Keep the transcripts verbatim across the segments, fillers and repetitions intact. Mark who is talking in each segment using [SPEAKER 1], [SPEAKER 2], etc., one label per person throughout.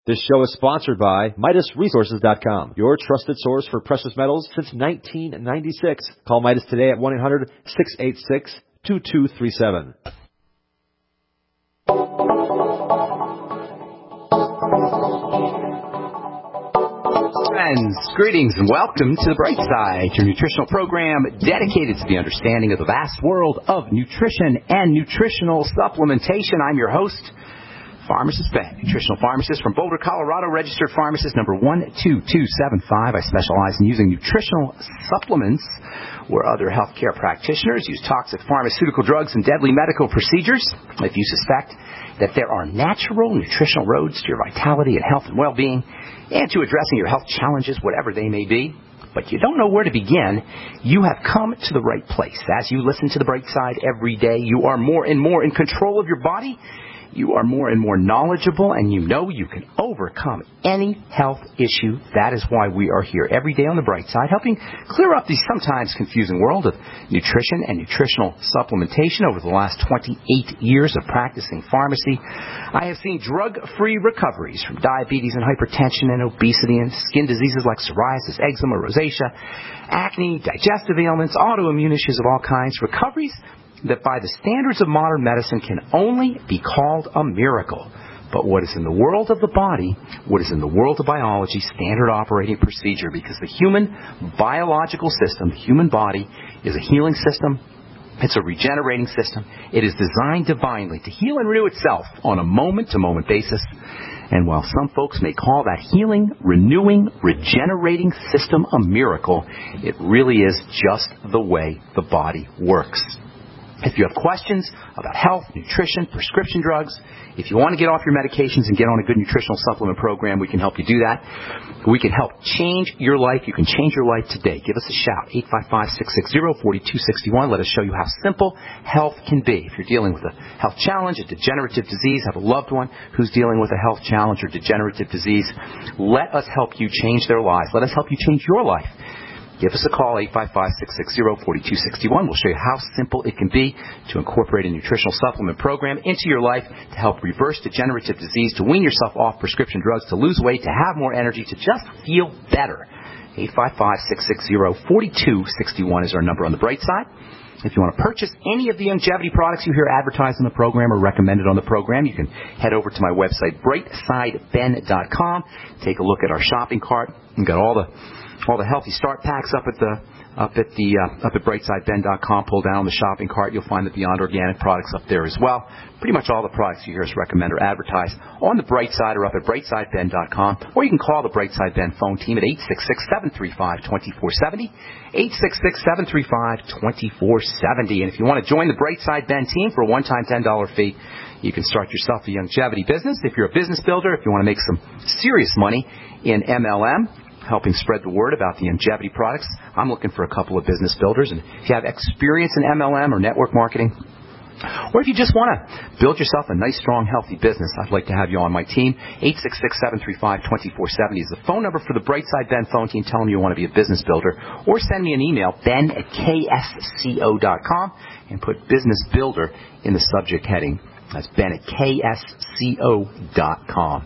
[SPEAKER 1] This show is sponsored by Midas Resources dot com, your trusted source for precious metals since nineteen ninety-six. Call Midas today at one eight hundred, six eight six, two two three seven.
[SPEAKER 2] Friends, greetings and welcome to The Bright Side, your nutritional program dedicated to the understanding of the vast world of nutrition and nutritional supplementation. I'm your host, Pharmacist Ben, nutritional pharmacist from Boulder, Colorado, registered pharmacist number one two two seven five. I specialize in using nutritional supplements where other healthcare practitioners use toxic pharmaceutical drugs and deadly medical procedures. If you suspect that there are natural nutritional roads to your vitality and health and well-being and to addressing your health challenges, whatever they may be, but you don't know where to begin, you have come to the right place. As you listen to The Bright Side every day, you are more and more in control of your body. You are more and more knowledgeable, and you know you can overcome any health issue. That is why we are here every day on The Bright Side, helping clear up the sometimes confusing world of nutrition and nutritional supplementation. Over the last twenty-eight years of practicing pharmacy, I have seen drug-free recoveries from diabetes and hypertension and obesity and skin diseases like psoriasis, eczema, rosacea, acne, digestive ailments, autoimmune issues of all kinds, recoveries that by the standards of modern medicine can only be called a miracle. But what is in the world of the body, what is in the world of biology, standard operating procedure, because the human biological system, the human body, is a healing system. It's a regenerating system. It is designed divinely to heal and renew itself on a moment-to-moment basis. And while some folks may call that healing, renewing, regenerating system a miracle, it really is just the way the body works. If you have questions about health, nutrition, prescription drugs, if you want to get off your medications and get on a good nutritional supplement program, we can help you do that. We can help change your life. You can change your life today. Give us a shout, eight five five, six six zero, four two six one. Let us show you how simple health can be. If you're dealing with a health challenge, a degenerative disease, have a loved one who's dealing with a health challenge or degenerative disease, let us help you change their lives. Let us help you change your life. Give us a call, eight five five, six six zero, four two six one. We'll show you how simple it can be to incorporate a nutritional supplement program into your life to help reverse degenerative disease, to wean yourself off prescription drugs, to lose weight, to have more energy, to just feel better. eight five five, six six zero, four two six one is our number on The Bright Side. If you want to purchase any of the longevity products you hear advertised on the program or recommended on the program, you can head over to my website, bright side ben dot com. Take a look at our shopping cart. We've got all the all the healthy start packs up at the up at the uh, up at bright side ben dot com. Pull down the shopping cart. You'll find the Beyond Organic products up there as well. Pretty much all the products you hear us recommend or advertise on the Bright Side or up at bright side ben dot com. Or you can call the Bright Side Ben phone team at eight six six, seven three five, two four seven zero. eight six six, seven three five, two four seven zero. And if you want to join the Bright Side Ben team for a one-time ten dollars fee, you can start yourself a longevity business. If you're a business builder, if you want to make some serious money in M L M, helping spread the word about the longevity products, I'm looking for a couple of business builders. And if you have experience in M L M or network marketing, or if you just want to build yourself a nice, strong, healthy business, I'd like to have you on my team. eight six six, seven three five, two four seven zero is the phone number for the Bright Side Ben phone team. Tell them you want to be a business builder. Or send me an email, ben at k s co dot com, and put business builder in the subject heading. That's ben at k s co dot com.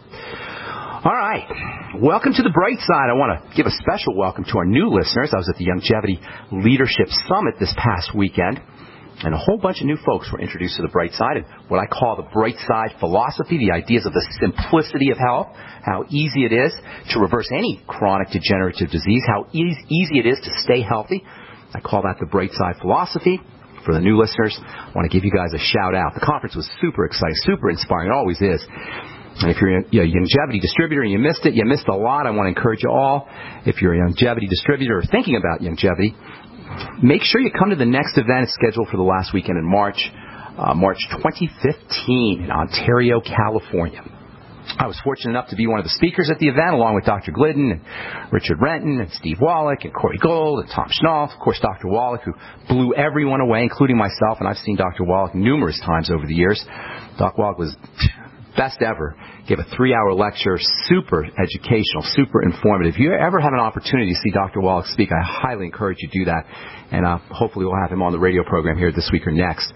[SPEAKER 2] All right. Welcome to The Bright Side. I want to give a special welcome to our new listeners. I was at the Longevity Leadership Summit this past weekend, and a whole bunch of new folks were introduced to The Bright Side and what I call the Bright Side philosophy, the ideas of the simplicity of health, how easy it is to reverse any chronic degenerative disease, how e- easy it is to stay healthy. I call that the Bright Side philosophy. For the new listeners, I want to give you guys a shout out. The conference was super exciting, super inspiring. It always is. And if you're a you know, longevity distributor and you missed it, you missed a lot. I want to encourage you all, if you're a longevity distributor or thinking about longevity, make sure you come to the next event. It's scheduled for the last weekend in March, uh, March twenty fifteen in Ontario, California. I was fortunate enough to be one of the speakers at the event, along with Doctor Glidden and Richard Renton and Steve Wallach and Corey Gold and Tom Schnall. Of course, Doctor Wallach, who blew everyone away, including myself, and I've seen Doctor Wallach numerous times over the years. Doc Wallach was best ever. Gave a three-hour lecture, super educational, super informative. If you ever have an opportunity to see Doctor Wallach speak, I highly encourage you to do that. And uh, hopefully we'll have him on the radio program here this week or next.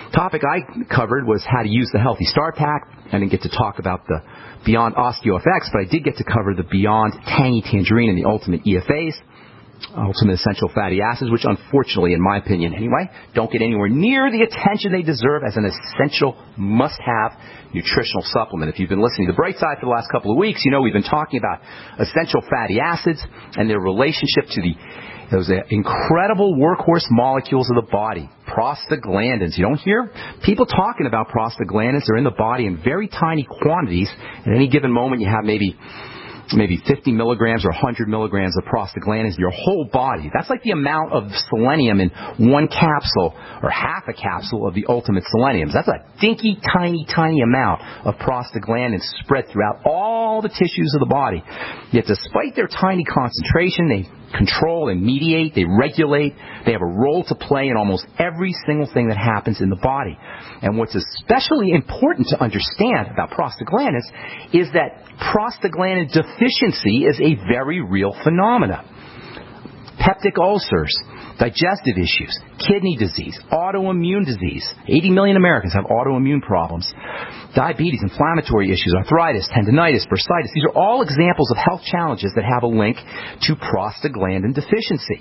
[SPEAKER 2] topic I covered was how to use the Healthy Start Pack. I didn't get to talk about the Beyond OsteoFX, but I did get to cover the Beyond Tangy Tangerine and the Ultimate E F As, Ultimate Essential Fatty Acids, which unfortunately, in my opinion anyway, don't get anywhere near the attention they deserve as an essential must-have nutritional supplement. If you've been listening to The Bright Side for the last couple of weeks, you know we've been talking about essential fatty acids and their relationship to the those incredible workhorse molecules of the body, prostaglandins. You don't hear people talking about prostaglandins. They're in the body in very tiny quantities. At any given moment, you have maybe maybe fifty milligrams or one hundred milligrams of prostaglandins in your whole body. That's like the amount of selenium in one capsule or half a capsule of the Ultimate Seleniums. That's a dinky, tiny, tiny amount of prostaglandins spread throughout all the tissues of the body. Yet despite their tiny concentration, they control and mediate, they regulate, they have a role to play in almost every single thing that happens in the body. And what's especially important to understand about prostaglandins is that prostaglandin deficiency is a very real phenomenon. Peptic ulcers, digestive issues, kidney disease, autoimmune disease. eighty million Americans have autoimmune problems. Diabetes, inflammatory issues, arthritis, tendinitis, bursitis. These are all examples of health challenges that have a link to prostaglandin deficiency.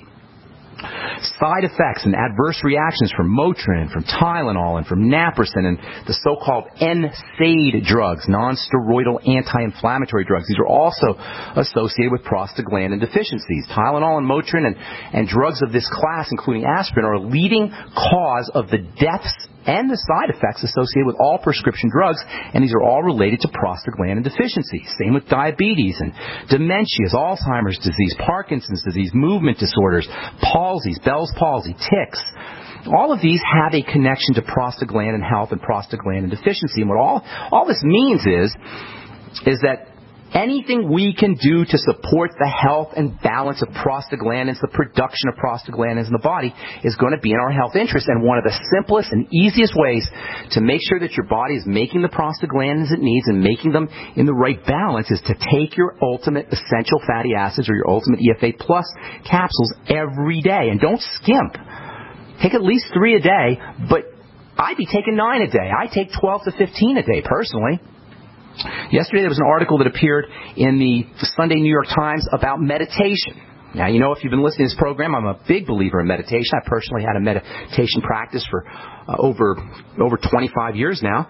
[SPEAKER 2] Side effects and adverse reactions from Motrin and from Tylenol and from Naproxen and the so-called N SAID drugs, non-steroidal anti-inflammatory drugs. These are also associated with prostaglandin deficiencies. Tylenol and Motrin and, and drugs of this class, including aspirin, are a leading cause of the deaths and the side effects associated with all prescription drugs, and these are all related to prostaglandin deficiency. Same with diabetes and dementias, Alzheimer's disease, Parkinson's disease, movement disorders, palsies, Bell's palsy, tics. All of these have a connection to prostaglandin health and prostaglandin deficiency. And what all, all this means is, is that anything we can do to support the health and balance of prostaglandins, the production of prostaglandins in the body, is going to be in our health interest. And one of the simplest and easiest ways to make sure that your body is making the prostaglandins it needs and making them in the right balance is to take your Ultimate Essential Fatty Acids or your Ultimate E F A Plus capsules every day. And don't skimp. Take at least three a day, but I'd be taking nine a day. I take twelve to fifteen a day personally. Yesterday there was an article that appeared in the Sunday New York Times about meditation. Now, you know, if you've been listening to this program, I'm a big believer in meditation. I personally had a meditation practice for uh, over over twenty-five years now.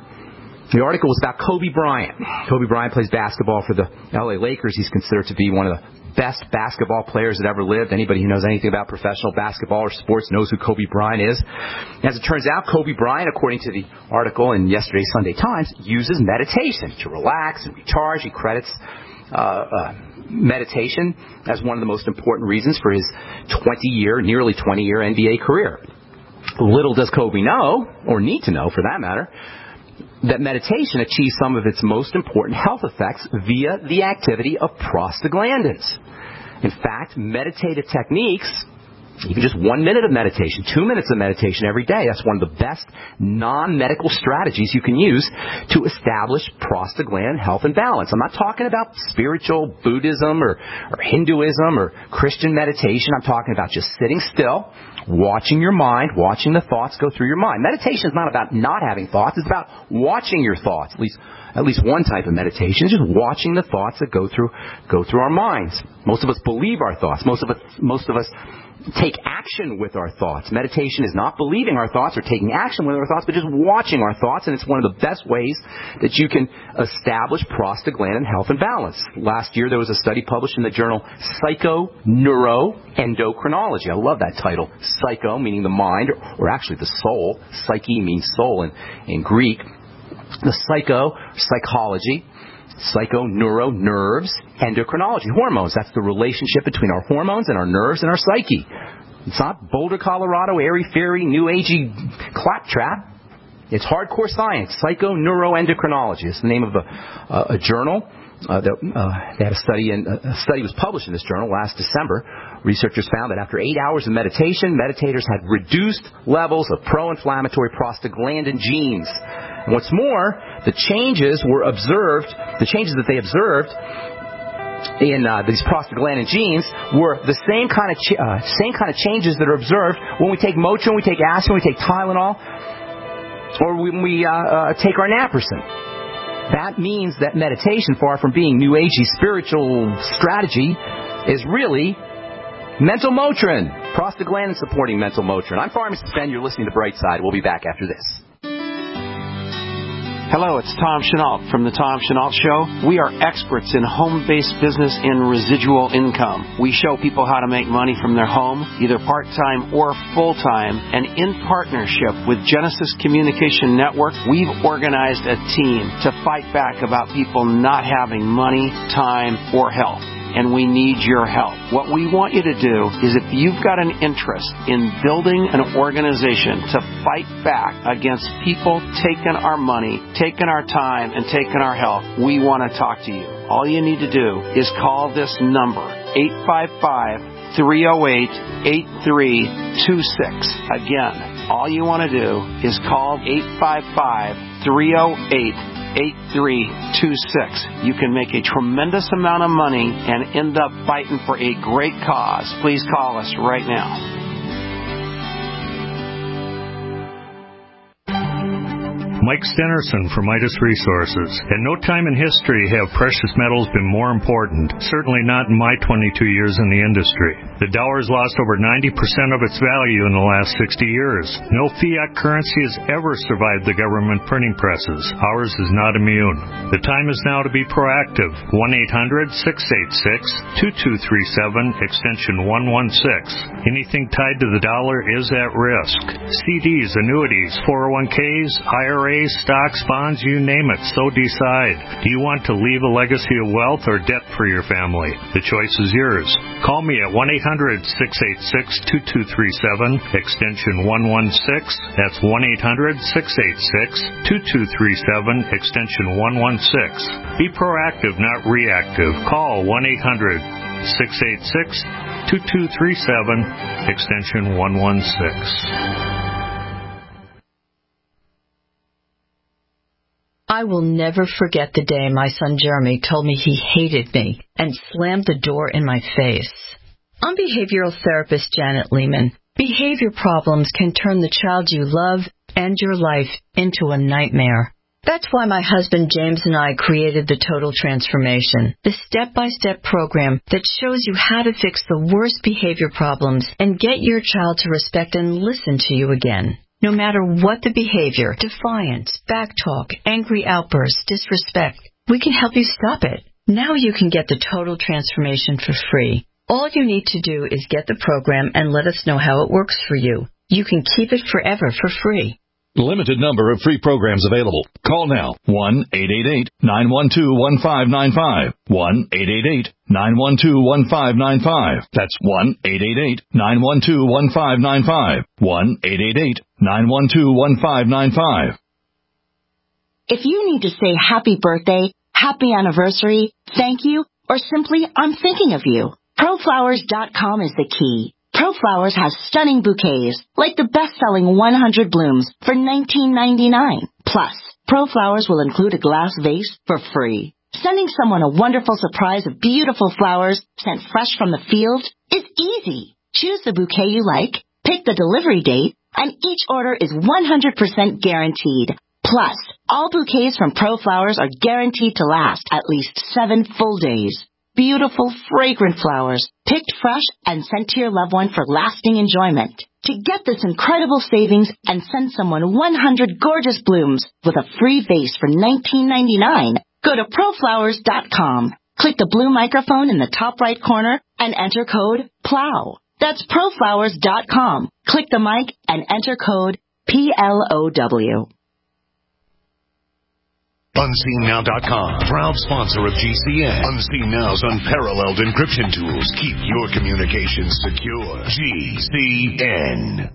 [SPEAKER 2] The article was about Kobe Bryant. Kobe Bryant plays basketball for the L A Lakers. He's considered to be one of the best basketball players that ever lived. Anybody who knows anything about professional basketball or sports knows who Kobe Bryant is. As it turns out, Kobe Bryant, according to the article in yesterday's Sunday Times, uses meditation to relax and recharge. He credits uh, uh, meditation as one of the most important reasons for his twenty-year, nearly twenty-year N B A career. Little does Kobe know, or need to know for that matter, that meditation achieves some of its most important health effects via the activity of prostaglandins. In fact, meditative techniques, even just one minute of meditation, two minutes of meditation every day, that's one of the best non-medical strategies you can use to establish prostaglandin health and balance. I'm not talking about spiritual Buddhism or, or Hinduism or Christian meditation. I'm talking about just sitting still, watching your mind, watching the thoughts go through your mind. Meditation is not about not having thoughts. It's about watching your thoughts. At least, at least one type of meditation is just watching the thoughts that go through, go through our minds. Most of us believe our thoughts. Most of us, most of us take action with our thoughts. Meditation is not believing our thoughts or taking action with our thoughts, but just watching our thoughts, and it's one of the best ways that you can establish prostaglandin health and balance. Last year there was a study published in the journal Psychoneuroendocrinology. I love that title. Psycho meaning the mind, or actually the soul. Psyche means soul in, in Greek. The psycho, psychology. Psychoneuro, nerves, endocrinology, hormones. That's the relationship between our hormones and our nerves and our psyche. It's not Boulder, Colorado, airy-fairy, new-agey claptrap. It's hardcore science. Psychoneuroendocrinology. It's the name of a, uh, a journal. Uh, that, uh, they had a study, and a study was published in this journal last December. Researchers found that after eight hours of meditation, meditators had reduced levels of pro-inflammatory prostaglandin genes. And what's more, the changes were observed, the changes that they observed in uh, these prostaglandin genes were the same kind of ch- uh, same kind of changes that are observed when we take Motrin, we take aspirin, we take Tylenol. or when we uh, uh, take our naproxen. That means that meditation, far from being New Agey spiritual strategy, is really mental Motrin, prostaglandin-supporting mental Motrin. I'm Pharmacist Ben. You're listening to Brightside. We'll be back after this.
[SPEAKER 3] Hello, it's Tom Chenault from The Tom Chenault Show. We are experts in home-based business and residual income. We show people how to make money from their home, either part-time or full-time, and in partnership with Genesis Communication Network, we've organized a team to fight back about people not having money, time, or health. And we need your help. What we want you to do is, if you've got an interest in building an organization to fight back against people taking our money, taking our time, and taking our health, we want to talk to you. All you need to do is call this number, eight five five, three oh eight, eight three two six. Again, all you want to do is call eight five five, three oh eight, eight three two six. You can make a tremendous amount of money and end up fighting for a great cause. Please call us right now.
[SPEAKER 4] Mike Stenerson from Midas Resources. At no time in history have precious metals been more important, certainly not in my twenty-two years in the industry. The dollar has lost over ninety percent of its value in the last sixty years. No fiat currency has ever survived the government printing presses. Ours is not immune. The time is now to be proactive. one eight hundred, six eight six, two two three seven, extension one one six. Anything tied to the dollar is at risk. C Ds, annuities, four oh one Ks, I R As, stocks, bonds, you name it, so decide. Do you want to leave a legacy of wealth or debt for your family? The choice is yours. Call me at one eight hundred, six eight six, two two three seven, extension one one six. That's one eight hundred, six eight six, two two three seven, extension one one six. Be proactive, not reactive. Call one eight hundred, six eight six, two two three seven, extension one one six.
[SPEAKER 5] I will never forget the day my son Jeremy told me he hated me and slammed the door in my face. I'm behavioral therapist Janet Lehman. Behavior problems can turn the child you love and your life into a nightmare. That's why my husband James and I created the Total Transformation, the step-by-step program that shows you how to fix the worst behavior problems and get your child to respect and listen to you again. No matter what the behavior, defiance, backtalk, angry outbursts, disrespect, we can help you stop it. Now you can get the Total Transformation for free. All you need to do is get the program and let us know how it works for you. You can keep it forever for free.
[SPEAKER 6] Limited number of free programs available. Call now. one eight eight eight, nine one two, one five nine five. one eight eight eight, nine one two, one five nine five. That's one eight eight eight, nine one two, one five nine five. one eight eight eight, nine one two, one five nine five.
[SPEAKER 7] If you need to say happy birthday, happy anniversary, thank you, or simply I'm thinking of you, pro flowers dot com is the key. ProFlowers has stunning bouquets, like the best-selling one hundred blooms for nineteen ninety-nine. Plus, ProFlowers will include a glass vase for free. Sending someone a wonderful surprise of beautiful flowers sent fresh from the field is easy. Choose the bouquet you like, pick the delivery date, and each order is one hundred percent guaranteed. Plus, all bouquets from ProFlowers are guaranteed to last at least seven full days. Beautiful, fragrant flowers, picked fresh and sent to your loved one for lasting enjoyment. To get this incredible savings and send someone one hundred gorgeous blooms with a free vase for nineteen ninety-nine, go to pro flowers dot com. Click the blue microphone in the top right corner and enter code PLOW. That's pro flowers dot com. Click the mic and enter code P L O W.
[SPEAKER 8] Unseen Now dot com, proud sponsor of G C N. Unseen Now's unparalleled encryption tools keep your communications secure. G C N.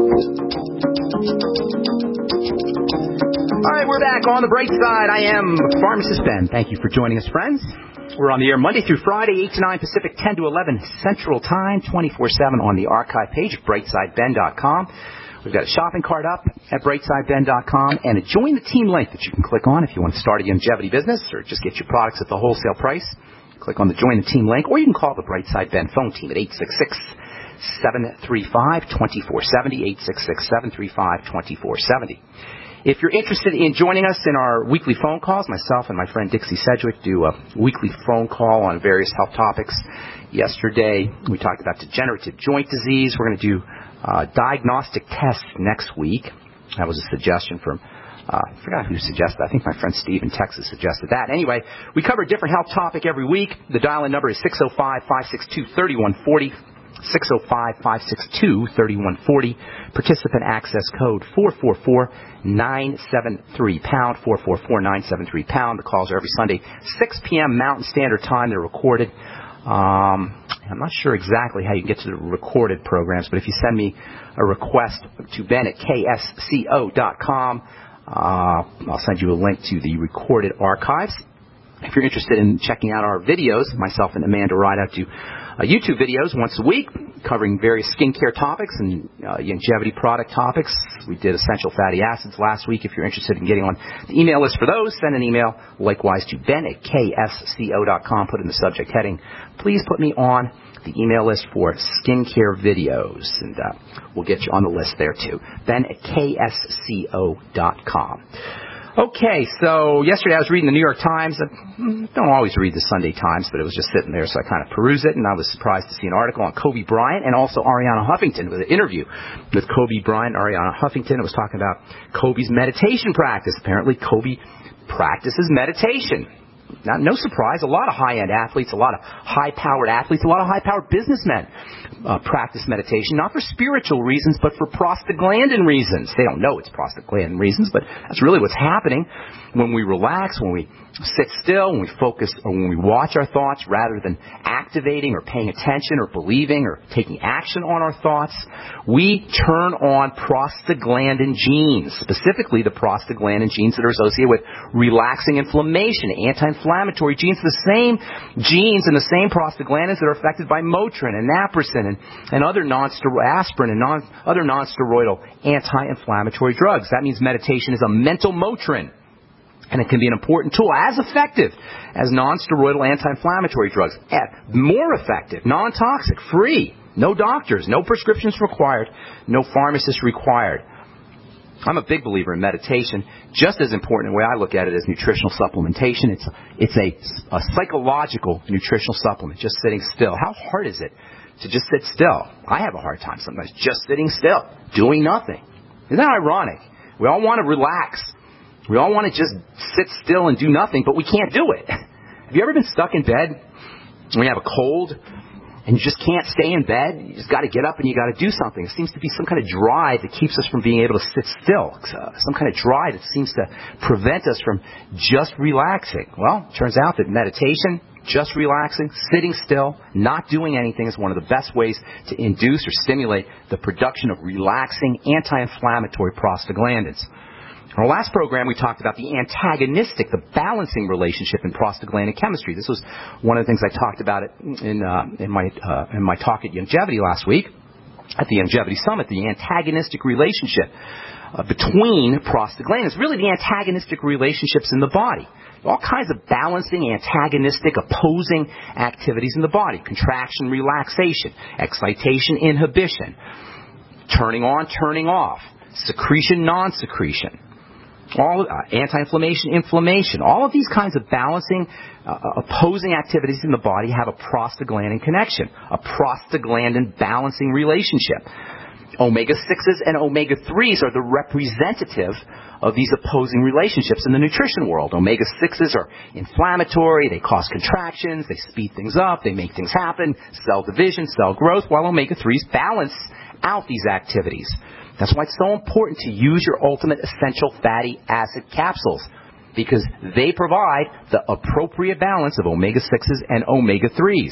[SPEAKER 2] All right, we're back on the bright side. I am Pharmacist Ben. Thank you for joining us, friends. We're on the air Monday through Friday, eight to nine Pacific, ten to eleven Central Time, twenty-four seven on the archive page at brightside ben dot com. We've got a shopping cart up at brightside ben dot com and a Join the Team link that you can click on if you want to start a longevity business or just get your products at the wholesale price. Click on the Join the Team link, or you can call the Brightside Ben phone team at eight six six, seven three five, two four seven zero, eight six six, seven three five, two four seven zero. If you're interested in joining us in our weekly phone calls, myself and my friend Dixie Sedgwick do a weekly phone call on various health topics. Yesterday, we talked about degenerative joint disease. We're going to do uh, diagnostic tests next week. That was a suggestion from, uh, I forgot who suggested that. I think my friend Steve in Texas suggested that. Anyway, we cover a different health topic every week. The dial-in number is six oh five, five six two, three one four oh. six oh five, five six two, three one four oh. Participant access code four four four, nine seven three pound, four four four, nine seven three pound. The calls are every Sunday, six p.m. Mountain Standard Time. They're recorded. Um, I'm not sure exactly how you get to the recorded programs, but if you send me a request to Ben at K S C O dot com, uh, I'll send you a link to the recorded archives. If you're interested in checking out our videos, myself and Amanda Rideout do uh, YouTube videos once a week covering various skincare topics and uh, longevity product topics. We did essential fatty acids last week. If you're interested in getting on the email list for those, send an email likewise to Ben at K S C O dot com. Put in the subject heading, please put me on the email list for skincare videos, and uh, we'll get you on the list there too. Ben at K S C O dot com. Okay, so yesterday I was reading the New York Times. I don't always read the Sunday Times, but it was just sitting there, so I kind of perused it, and I was surprised to see an article on Kobe Bryant and also Arianna Huffington with an interview with Kobe Bryant and Arianna Huffington. It was talking about Kobe's meditation practice. Apparently, Kobe practices meditation. Not, no surprise, a lot of high-end athletes, a lot of high-powered athletes, a lot of high-powered businessmen uh, practice meditation, not for spiritual reasons, but for prostaglandin reasons. They don't know it's prostaglandin reasons, but that's really what's happening when we relax, when we sit still, when we focus, or when we watch our thoughts rather than activating or paying attention or believing or taking action on our thoughts. We turn on prostaglandin genes, specifically the prostaglandin genes that are associated with relaxing inflammation, anti-inflammatory genes, the same genes and the same prostaglandins that are affected by Motrin and Naproxen and, and other non-steroidal aspirin and non, other non-steroidal anti-inflammatory drugs. That means meditation is a mental Motrin. And it can be an important tool, as effective as non-steroidal anti-inflammatory drugs. More effective, non-toxic, free, no doctors, no prescriptions required, no pharmacists required. I'm a big believer in meditation. Just as important, the way I look at it, is nutritional supplementation. It's it's a, a psychological nutritional supplement, just sitting still. How hard is it to just sit still? I have a hard time sometimes just sitting still, doing nothing. Isn't that ironic? We all want to relax. We all want to just sit still and do nothing, but we can't do it. Have you ever been stuck in bed when you have a cold and you just can't stay in bed? You just got to get up and you got to do something. There seems to be some kind of drive that keeps us from being able to sit still. Uh, some kind of drive that seems to prevent us from just relaxing. Well, it turns out that meditation, just relaxing, sitting still, not doing anything is one of the best ways to induce or stimulate the production of relaxing anti-inflammatory prostaglandins. In our last program, we talked about the antagonistic, the balancing relationship in prostaglandin chemistry. This was one of the things I talked about it in, uh, in my uh, in my talk at Longevity last week, at the Longevity Summit. The antagonistic relationship uh, between prostaglandins, really the antagonistic relationships in the body. All kinds of balancing, antagonistic, opposing activities in the body. Contraction, relaxation, excitation, inhibition, turning on, turning off, secretion, non-secretion. All uh, anti-inflammation, inflammation, all of these kinds of balancing, uh, opposing activities in the body have a prostaglandin connection, a prostaglandin balancing relationship. omega sixes and omega threes are the representative of these opposing relationships in the nutrition world. omega sixes are inflammatory, they cause contractions, they speed things up, they make things happen, cell division, cell growth, while omega threes balance out these activities. That's why it's so important to use your Ultimate Essential Fatty Acid capsules, because they provide the appropriate balance of omega sixes and omega threes.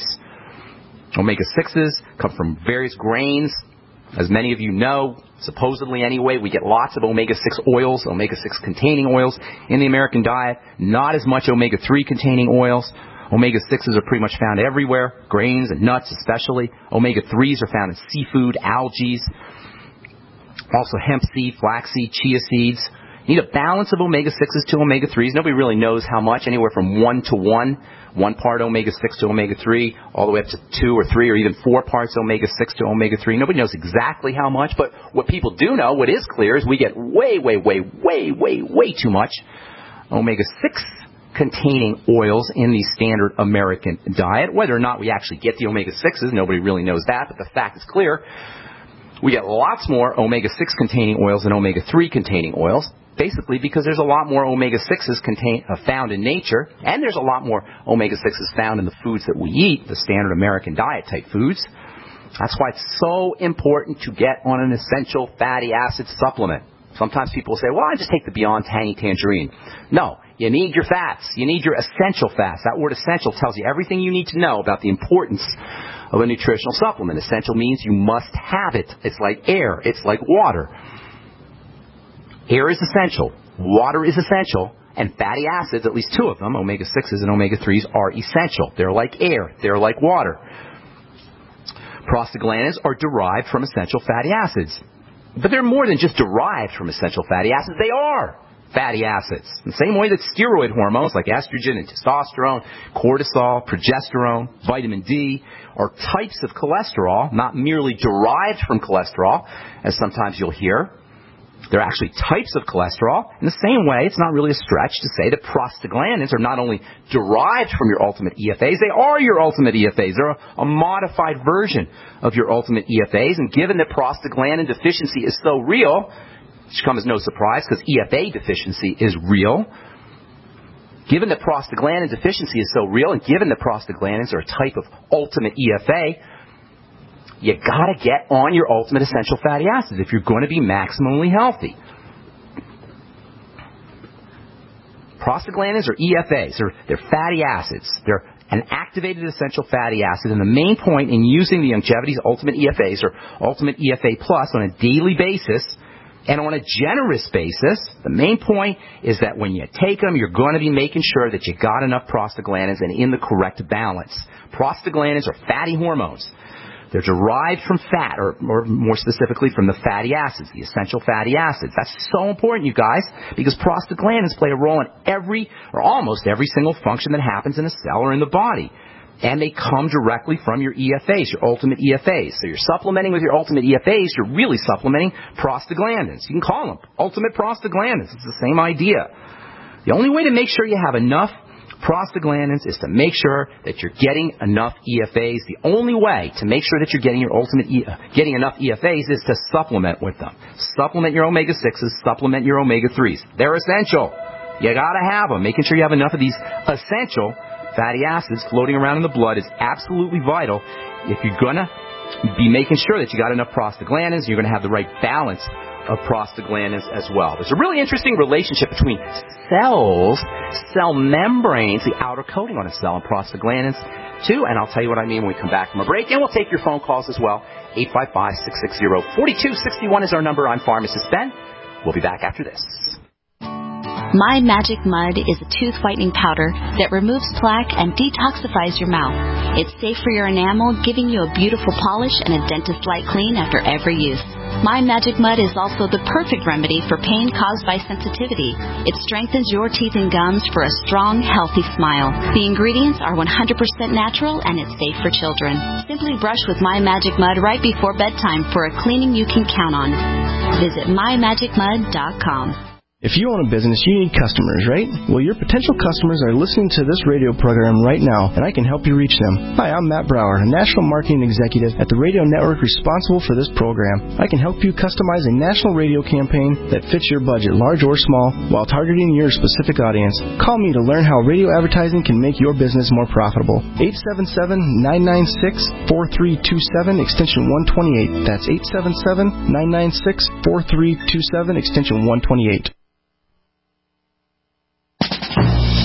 [SPEAKER 2] omega sixes come from various grains. As many of you know, supposedly anyway, we get lots of omega six oils, omega six containing oils in the American diet, not as much omega three containing oils. omega sixes are pretty much found everywhere, grains and nuts especially. omega threes are found in seafood, algae, also hemp seed, flaxseed, chia seeds, You need a balance of omega sixes to omega threes. Nobody really knows how much, anywhere from one to one, one part omega six to omega three, all the way up to two or three or even four parts omega six to omega three. Nobody knows exactly how much, but what people do know, what is clear, is we get way, way, way, way, way, way too much omega six containing oils in the standard American diet. Whether or not we actually get the omega sixes, nobody really knows that, but the fact is clear. We get lots more omega six containing oils than omega three containing oils, basically because there's a lot more omega sixes contain, uh, found in nature, and there's a lot more omega sixes found in the foods that we eat, the standard American diet type foods. That's why it's so important to get on an essential fatty acid supplement. Sometimes people say, well, I just take the Beyond Tangy Tangerine. No, you need your fats. You need your essential fats. That word essential tells you everything you need to know about the importance of a nutritional supplement. Essential means you must have it. It's like air. It's like water. Air is essential. Water is essential. And fatty acids, at least two of them, omega sixes and omega threes, are essential. They're like air. They're like water. Prostaglandins are derived from essential fatty acids. But they're more than just derived from essential fatty acids. They are fatty acids. In the same way that steroid hormones like estrogen and testosterone, cortisol, progesterone, vitamin D are types of cholesterol, not merely derived from cholesterol, as sometimes you'll hear. They're actually types of cholesterol. In the same way, it's not really a stretch to say that prostaglandins are not only derived from your ultimate E F As, they are your ultimate E F As. They're a, a modified version of your ultimate E F As. And given that prostaglandin deficiency is so real, it should come as no surprise because E F A deficiency is real. Given that prostaglandin deficiency is so real, and given that prostaglandins are a type of ultimate E F A, you gotta get on your ultimate essential fatty acids if you're going to be maximally healthy. Prostaglandins are E F As. They're, they're fatty acids. They're an activated essential fatty acid. And the main point in using the Longevity's Ultimate E F As or Ultimate E F A Plus on a daily basis and on a generous basis, the main point is that when you take them, you're going to be making sure that you got enough prostaglandins and in the correct balance. Prostaglandins are fatty hormones. They're derived from fat, or, or more specifically from the fatty acids, the essential fatty acids. That's so important, you guys, because prostaglandins play a role in every, or almost every single function that happens in a cell or in the body. And they come directly from your E F As, your ultimate E F As. So you're supplementing with your ultimate E F As, you're really supplementing prostaglandins. You can call them ultimate prostaglandins. It's the same idea. The only way to make sure you have enough prostaglandins is to make sure that you're getting enough E F As. The only way to make sure that you're getting your ultimate e- getting enough E F As is to supplement with them. Supplement your omega sixes, supplement your omega threes. They're essential. You gotta have them. Making sure you have enough of these essential fatty acids floating around in the blood is absolutely vital if you're gonna be making sure that you got enough prostaglandins, you're gonna have the right balance of prostaglandins as well. There's a really interesting relationship between cells, cell membranes, the outer coating on a cell, and prostaglandins too, and I'll tell you what I mean when we come back from a break, and we'll take your phone calls as well. eight five five, six six zero, four two six one is our number. I'm Pharmacist Ben. We'll be back after this.
[SPEAKER 9] My Magic Mud is a tooth whitening powder that removes plaque and detoxifies your mouth. It's safe for your enamel, giving you a beautiful polish and a dentist-like clean after every use. My Magic Mud is also the perfect remedy for pain caused by sensitivity. It strengthens your teeth and gums for a strong, healthy smile. The ingredients are one hundred percent natural and it's safe for children. Simply brush with My Magic Mud right before bedtime for a cleaning you can count on. Visit my magic mud dot com.
[SPEAKER 10] If you own a business, you need customers, right? Well, your potential customers are listening to this radio program right now, and I can help you reach them. Hi, I'm Matt Brower, a National Marketing Executive at the radio network responsible for this program. I can help you customize a national radio campaign that fits your budget, large or small, while targeting your specific audience. Call me to learn how radio advertising can make your business more profitable. eight seven seven, nine nine six, four three two seven, extension one twenty-eight. That's eight seven seven, nine nine six, four three two seven, extension one twenty-eight.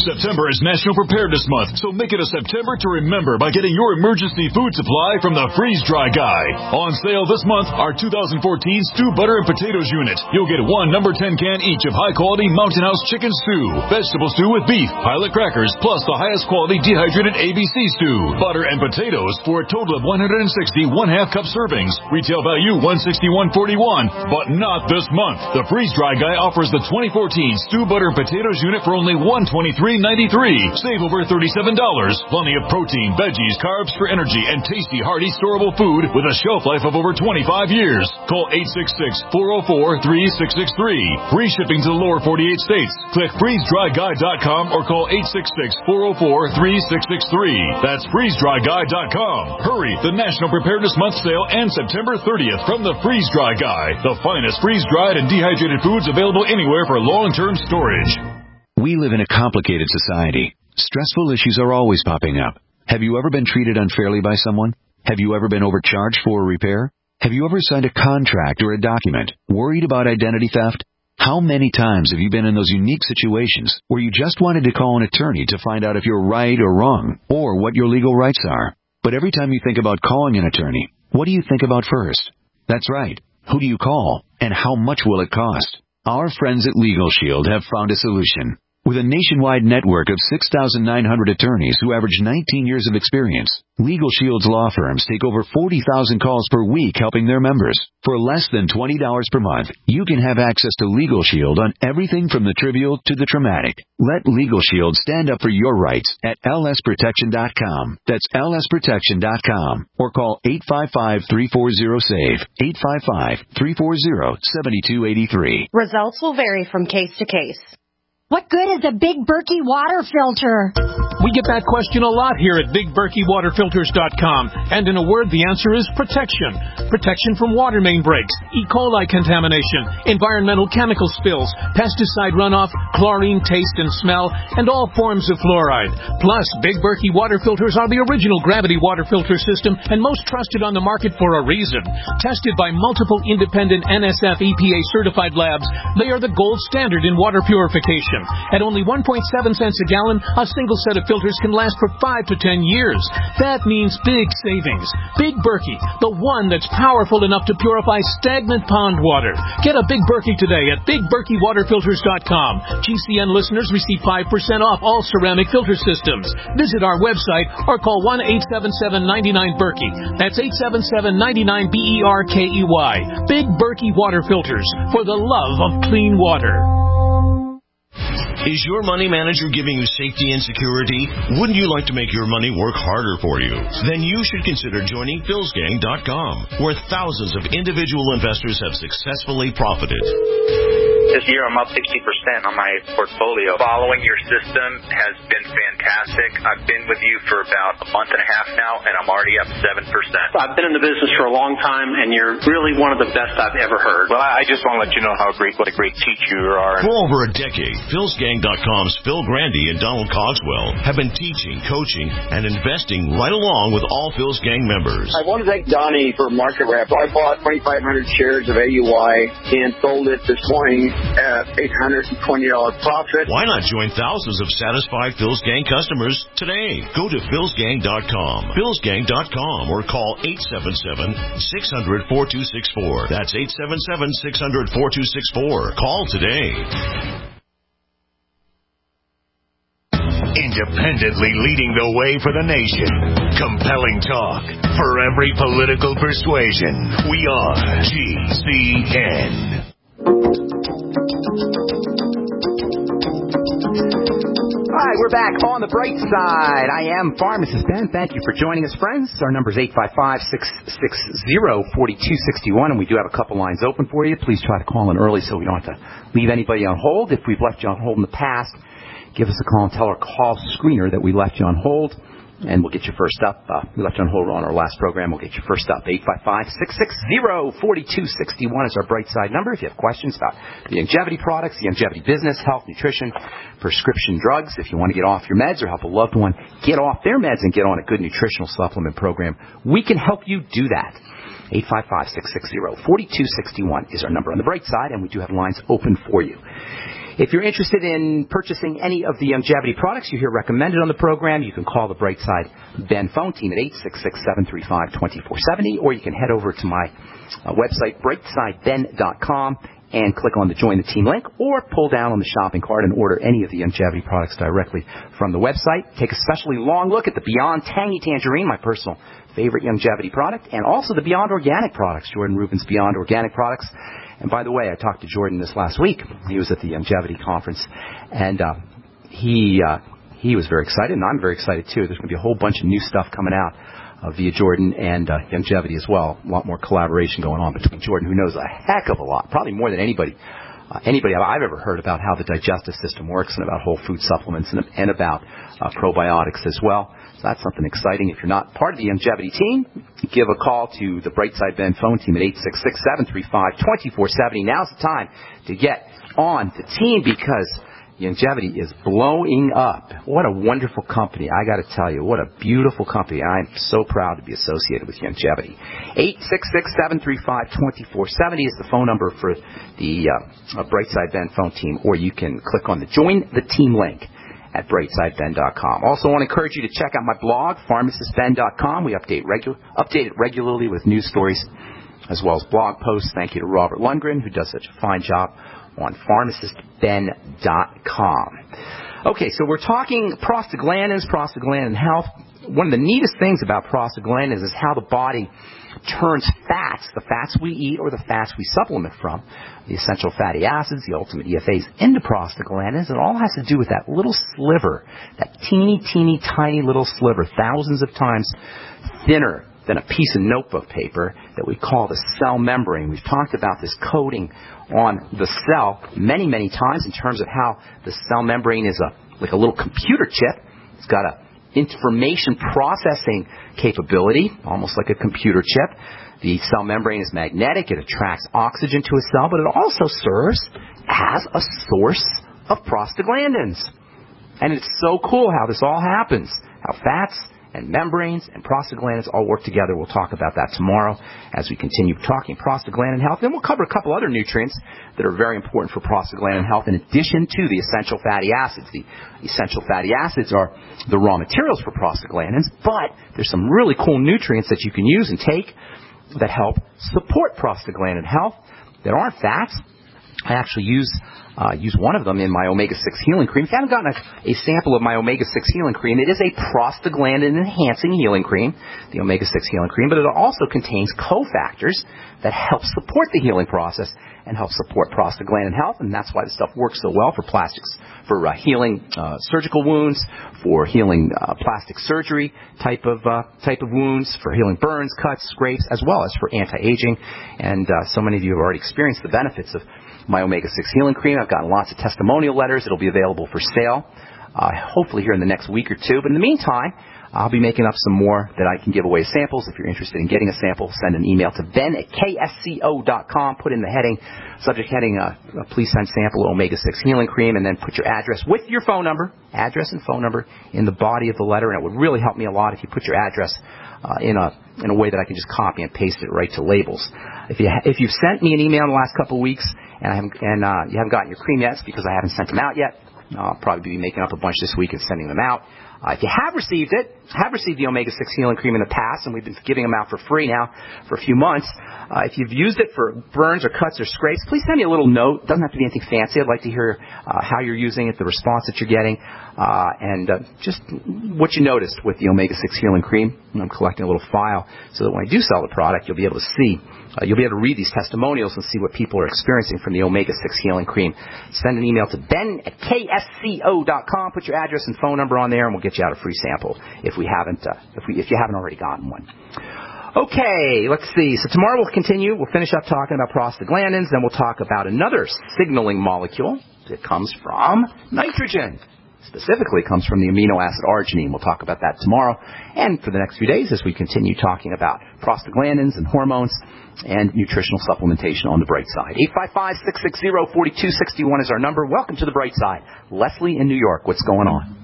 [SPEAKER 6] September is National Preparedness Month, so make it a September to remember by getting your emergency food supply from the Freeze Dry Guy. On sale this month, our two thousand fourteen Stew Butter and Potatoes unit. You'll get one number ten can each of high-quality Mountain House chicken stew, vegetable stew with beef, pilot crackers, plus the highest quality dehydrated A B C stew, butter and potatoes for a total of one hundred sixty one-half cup servings. Retail value one hundred sixty-one forty-one, but not this month. The Freeze Dry Guy offers the twenty fourteen Stew Butter and Potatoes unit for only one hundred twenty-three ninety-three. Save over thirty-seven dollars. Plenty of protein, veggies, carbs for energy, and tasty, hearty, storable food with a shelf life of over twenty-five years. Call eight six six, four oh four, three six six three. Free shipping to the lower forty-eight states. Click freeze dry guy dot com or call eight six six, four oh four, three six six three. That's freeze dry guy dot com. Hurry! The National Preparedness Month sale ends September thirtieth from the Freeze Dry Guy. The finest freeze-dried and dehydrated foods available anywhere for long-term storage.
[SPEAKER 11] We live in a complicated society. Stressful issues are always popping up. Have you ever been treated unfairly by someone? Have you ever been overcharged for a repair? Have you ever signed a contract or a document worried about identity theft? How many times have you been in those unique situations where you just wanted to call an attorney to find out if you're right or wrong, or what your legal rights are? But every time you think about calling an attorney, what do you think about first? That's right. Who do you call, and how much will it cost? Our friends at Legal Shield have found a solution. With a nationwide network of six thousand nine hundred attorneys who average nineteen years of experience, Legal Shield's law firms take over forty thousand calls per week helping their members. For less than twenty dollars per month, you can have access to Legal Shield on everything from the trivial to the traumatic. Let Legal Shield stand up for your rights at L S protection dot com. That's L S protection dot com. Or call eight five five, three four zero, S A V E, eight five five, three four zero, seven two eight three.
[SPEAKER 12] Results will vary from case to case.
[SPEAKER 13] What good is a Big Berkey water filter?
[SPEAKER 14] We get that question a lot here at big berkey water filters dot com. And in a word, the answer is protection. Protection from water main breaks, E. coli contamination, environmental chemical spills, pesticide runoff, chlorine taste and smell, and all forms of fluoride. Plus, Big Berkey water filters are the original gravity water filter system and most trusted on the market for a reason. Tested by multiple independent N S F E P A certified labs, they are the gold standard in water purification. At only one point seven cents a gallon, a single set of filters can last for five to ten years. That means big savings. Big Berkey, the one that's powerful enough to purify stagnant pond water. Get a Big Berkey today at big berkey water filters dot com. G C N listeners receive five percent off all ceramic filter systems. Visit our website or call one eight seven seven, nine nine, Berkey. That's eight seven seven, nine nine, B E R K E Y. Big Berkey water filters for the love of clean water.
[SPEAKER 8] Is your money manager giving you safety and security? Wouldn't you like to make your money work harder for you? Then you should consider joining Phils Gang dot com, where thousands of individual investors have successfully profited.
[SPEAKER 15] This year I'm up sixty percent on my portfolio. Following your system has been fantastic. I've been with you for about a month and a half now, and I'm already up seven percent.
[SPEAKER 16] I've been in the business for a long time, and you're really one of the best I've ever heard.
[SPEAKER 15] Well, I just want to let you know how great, what a great teacher you are.
[SPEAKER 8] For over a decade, Phils Gang dot com's Phil Grandy and Donald Cogswell have been teaching, coaching, and investing right along with all Phil's Gang members.
[SPEAKER 17] I want to thank Donnie for Market Wrap. I bought twenty-five hundred shares of A U I and sold it this morning at eight hundred twenty dollars profit.
[SPEAKER 8] Why not join thousands of satisfied Phil's Gang customers today? Go to Phils Gang dot com, Phils Gang dot com, or call eight seven seven, six hundred, four two six four. That's eight seven seven, six hundred, four two six four. Call today. Independently leading the way for the nation. Compelling talk for every political persuasion. We are G C N.
[SPEAKER 2] All right, we're back on the bright side. I am Pharmacist Ben. Thank you for joining us, friends. Our number is eight five five, six six zero, four two six one, and we do have a couple lines open for you. Please try to call in early so we don't have to leave anybody on hold. If we've left you on hold in the past, give us a call and tell our call screener that we left you on hold, and we'll get you first up. Uh, we left you on hold on our last program. We'll get you first up. eight five five, six six zero, four two six one is our bright side number. If you have questions about the longevity products, the longevity business, health, nutrition, prescription drugs, if you want to get off your meds or help a loved one get off their meds and get on a good nutritional supplement program, we can help you do that. eight five five, six six zero, four two six one is our number on the bright side, and we do have lines open for you. If you're interested in purchasing any of the Youngevity products you hear recommended on the program, you can call the Brightside Ben phone team at eight six six, seven three five, two four seven zero, or you can head over to my uh, website, brightside ben dot com, and click on the Join the Team link, or pull down on the shopping cart and order any of the Youngevity products directly from the website. Take a specially long look at the Beyond Tangy Tangerine, my personal favorite Youngevity product, and also the Beyond Organic products, Jordan Rubin's Beyond Organic products. And by the way, I talked to Jordan this last week. He was at the Youngevity conference, and uh, he uh, he was very excited, and I'm very excited too. There's going to be a whole bunch of new stuff coming out uh, via Jordan and uh, Youngevity as well. A lot more collaboration going on between Jordan, who knows a heck of a lot, probably more than anybody uh, anybody I've ever heard about how the digestive system works, and about whole food supplements, and, and about uh, probiotics as well. So that's something exciting. If you're not part of the Youngevity team, give a call to the Brightside Ben phone team at eight six six, seven three five, two four seven zero. Now's the time to get on the team, because Youngevity is blowing up. What a wonderful company. I got to tell you, what a beautiful company. I'm so proud to be associated with Youngevity. eight six six, seven three five, two four seven zero is the phone number for the uh, Brightside Ben phone team, or you can click on the Join the Team link at brightside ben dot com. Also, I want to encourage you to check out my blog, pharmacist ben dot com. We update, regu- update it regularly with news stories as well as blog posts. Thank you to Robert Lundgren, who does such a fine job on pharmacist ben dot com. Okay, so we're talking prostaglandins, prostaglandin health. One of the neatest things about prostaglandins is how the body turns fats, the fats we eat or the fats we supplement from, the essential fatty acids, the ultimate E F As, into prostaglandins. It all has to do with that little sliver, that teeny, teeny, tiny little sliver, thousands of times thinner than a piece of notebook paper, that we call the cell membrane. We've talked about this coating on the cell many, many times in terms of how the cell membrane is a like a little computer chip. It's got a information processing capability, almost like a computer chip. The cell membrane is magnetic. It attracts oxygen to a cell, but it also serves as a source of prostaglandins. And it's so cool how this all happens, how fats and membranes and prostaglandins all work together. We'll talk about that tomorrow as we continue talking prostaglandin health. Then we'll cover a couple other nutrients that are very important for prostaglandin health in addition to the essential fatty acids. The essential fatty acids are the raw materials for prostaglandins, but there's some really cool nutrients that you can use and take that help support prostaglandin health that aren't fats. I actually use uh, use one of them in my omega six healing cream. If you haven't gotten a, a sample of my omega six healing cream, it is a prostaglandin-enhancing healing cream, the omega six healing cream, but it also contains cofactors that help support the healing process and help support prostaglandin health, and that's why this stuff works so well for plastics, for uh, healing uh, surgical wounds, for healing uh, plastic surgery type of uh, type of wounds, for healing burns, cuts, scrapes, as well as for anti-aging. And uh, so many of you have already experienced the benefits of my omega six healing cream. I've gotten lots of testimonial letters. It'll be available for sale, uh, hopefully here in the next week or two. But in the meantime, I'll be making up some more that I can give away samples. If you're interested in getting a sample, send an email to ben at k s c o dot com. Put in the heading, subject heading, uh, please send sample of omega six healing cream, and then put your address with your phone number, address and phone number in the body of the letter. And it would really help me a lot if you put your address uh, in a in a way that I can just copy and paste it right to labels. If you ha- if you've sent me an email in the last couple of weeks and I haven't, and uh, you haven't gotten your cream yet, it's because I haven't sent them out yet. I'll probably be making up a bunch this week and sending them out. Uh, if you have received it, have received the omega six healing cream in the past, and we've been giving them out for free now for a few months. Uh, if you've used it for burns or cuts or scrapes, please send me a little note. It doesn't have to be anything fancy. I'd like to hear uh, how you're using it, the response that you're getting, uh, and uh, just what you noticed with the omega six healing cream. I'm collecting a little file so that when I do sell the product, you'll be able to see. Uh, you'll be able to read these testimonials and see what people are experiencing from the omega six healing cream. Send an email to ben at k s c o dot com. Put your address and phone number on there, and we'll get you out a free sample if we haven't, uh, if we, if you haven't already gotten one. Okay, let's see. So tomorrow we'll continue. We'll finish up talking about prostaglandins. Then we'll talk about another signaling molecule that comes from nitrogen. Specifically comes from the amino acid arginine. We'll talk about that tomorrow and for the next few days as we continue talking about prostaglandins and hormones and nutritional supplementation on the bright side. eight five five, six six zero, four two six one is our number. Welcome to the bright side. Leslie in New York, what's going on?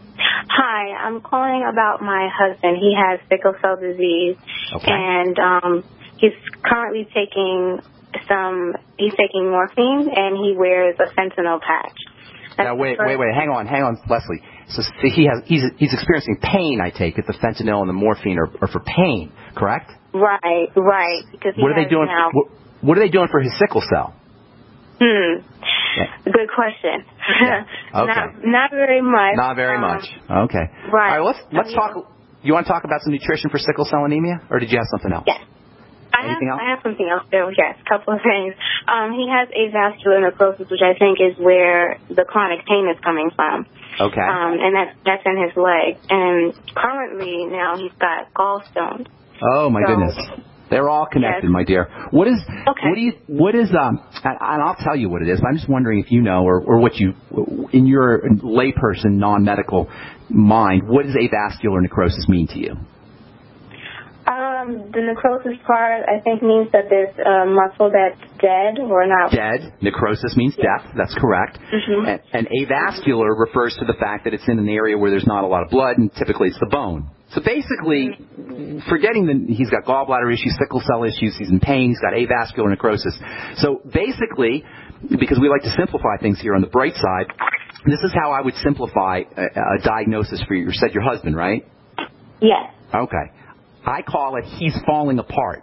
[SPEAKER 18] Hi, I'm calling about my husband. He has sickle cell disease,
[SPEAKER 2] okay.
[SPEAKER 18] and um, he's currently taking some, he's taking morphine, and he wears a fentanyl patch.
[SPEAKER 2] Now, wait, wait, wait. Hang on, hang on, Leslie. So see, he has, he's, he's experiencing pain, I take it. The fentanyl and the morphine are, are for pain, correct?
[SPEAKER 18] Right, right. Because he
[SPEAKER 2] what are they doing?
[SPEAKER 18] Now,
[SPEAKER 2] for, what, what are they doing for his sickle cell?
[SPEAKER 18] Hmm. Yeah. Good question.
[SPEAKER 2] Yeah. Okay.
[SPEAKER 18] not, not very much.
[SPEAKER 2] Not very
[SPEAKER 18] um,
[SPEAKER 2] much. Okay.
[SPEAKER 18] Right.
[SPEAKER 2] All right. Let's let's talk. You want to talk about some nutrition for sickle cell anemia, or did you have something else?
[SPEAKER 18] Yes. I
[SPEAKER 2] Anything
[SPEAKER 18] have,
[SPEAKER 2] else?
[SPEAKER 18] I have something else too. Yes, a couple of things. Um, he has avascular necrosis, which I think is where the chronic pain is coming from.
[SPEAKER 2] Okay.
[SPEAKER 18] Um, and that's that's in his leg. And currently now he's got gallstones.
[SPEAKER 2] Oh my
[SPEAKER 18] so,
[SPEAKER 2] goodness. They're all connected,
[SPEAKER 18] yes.
[SPEAKER 2] my dear. What is?
[SPEAKER 18] Okay.
[SPEAKER 2] What do you? What is? Um, and I'll tell you what it is. I'm just wondering if you know, or, or what you, in your layperson, non-medical mind, what does avascular necrosis mean to you?
[SPEAKER 18] Um, the necrosis part, I think, means that there's a muscle that's dead or not.
[SPEAKER 2] Dead. Necrosis means death. That's correct.
[SPEAKER 18] Mm-hmm.
[SPEAKER 2] And, and avascular refers to the fact that it's in an area where there's not a lot of blood, and typically it's the bone. So basically, forgetting that he's got gallbladder issues, sickle cell issues, he's in pain, he's got avascular necrosis. So basically, because we like to simplify things here on the bright side, this is how I would simplify a, a diagnosis for you. You said your husband, right?
[SPEAKER 18] Yes.
[SPEAKER 2] Okay. I call it he's falling apart.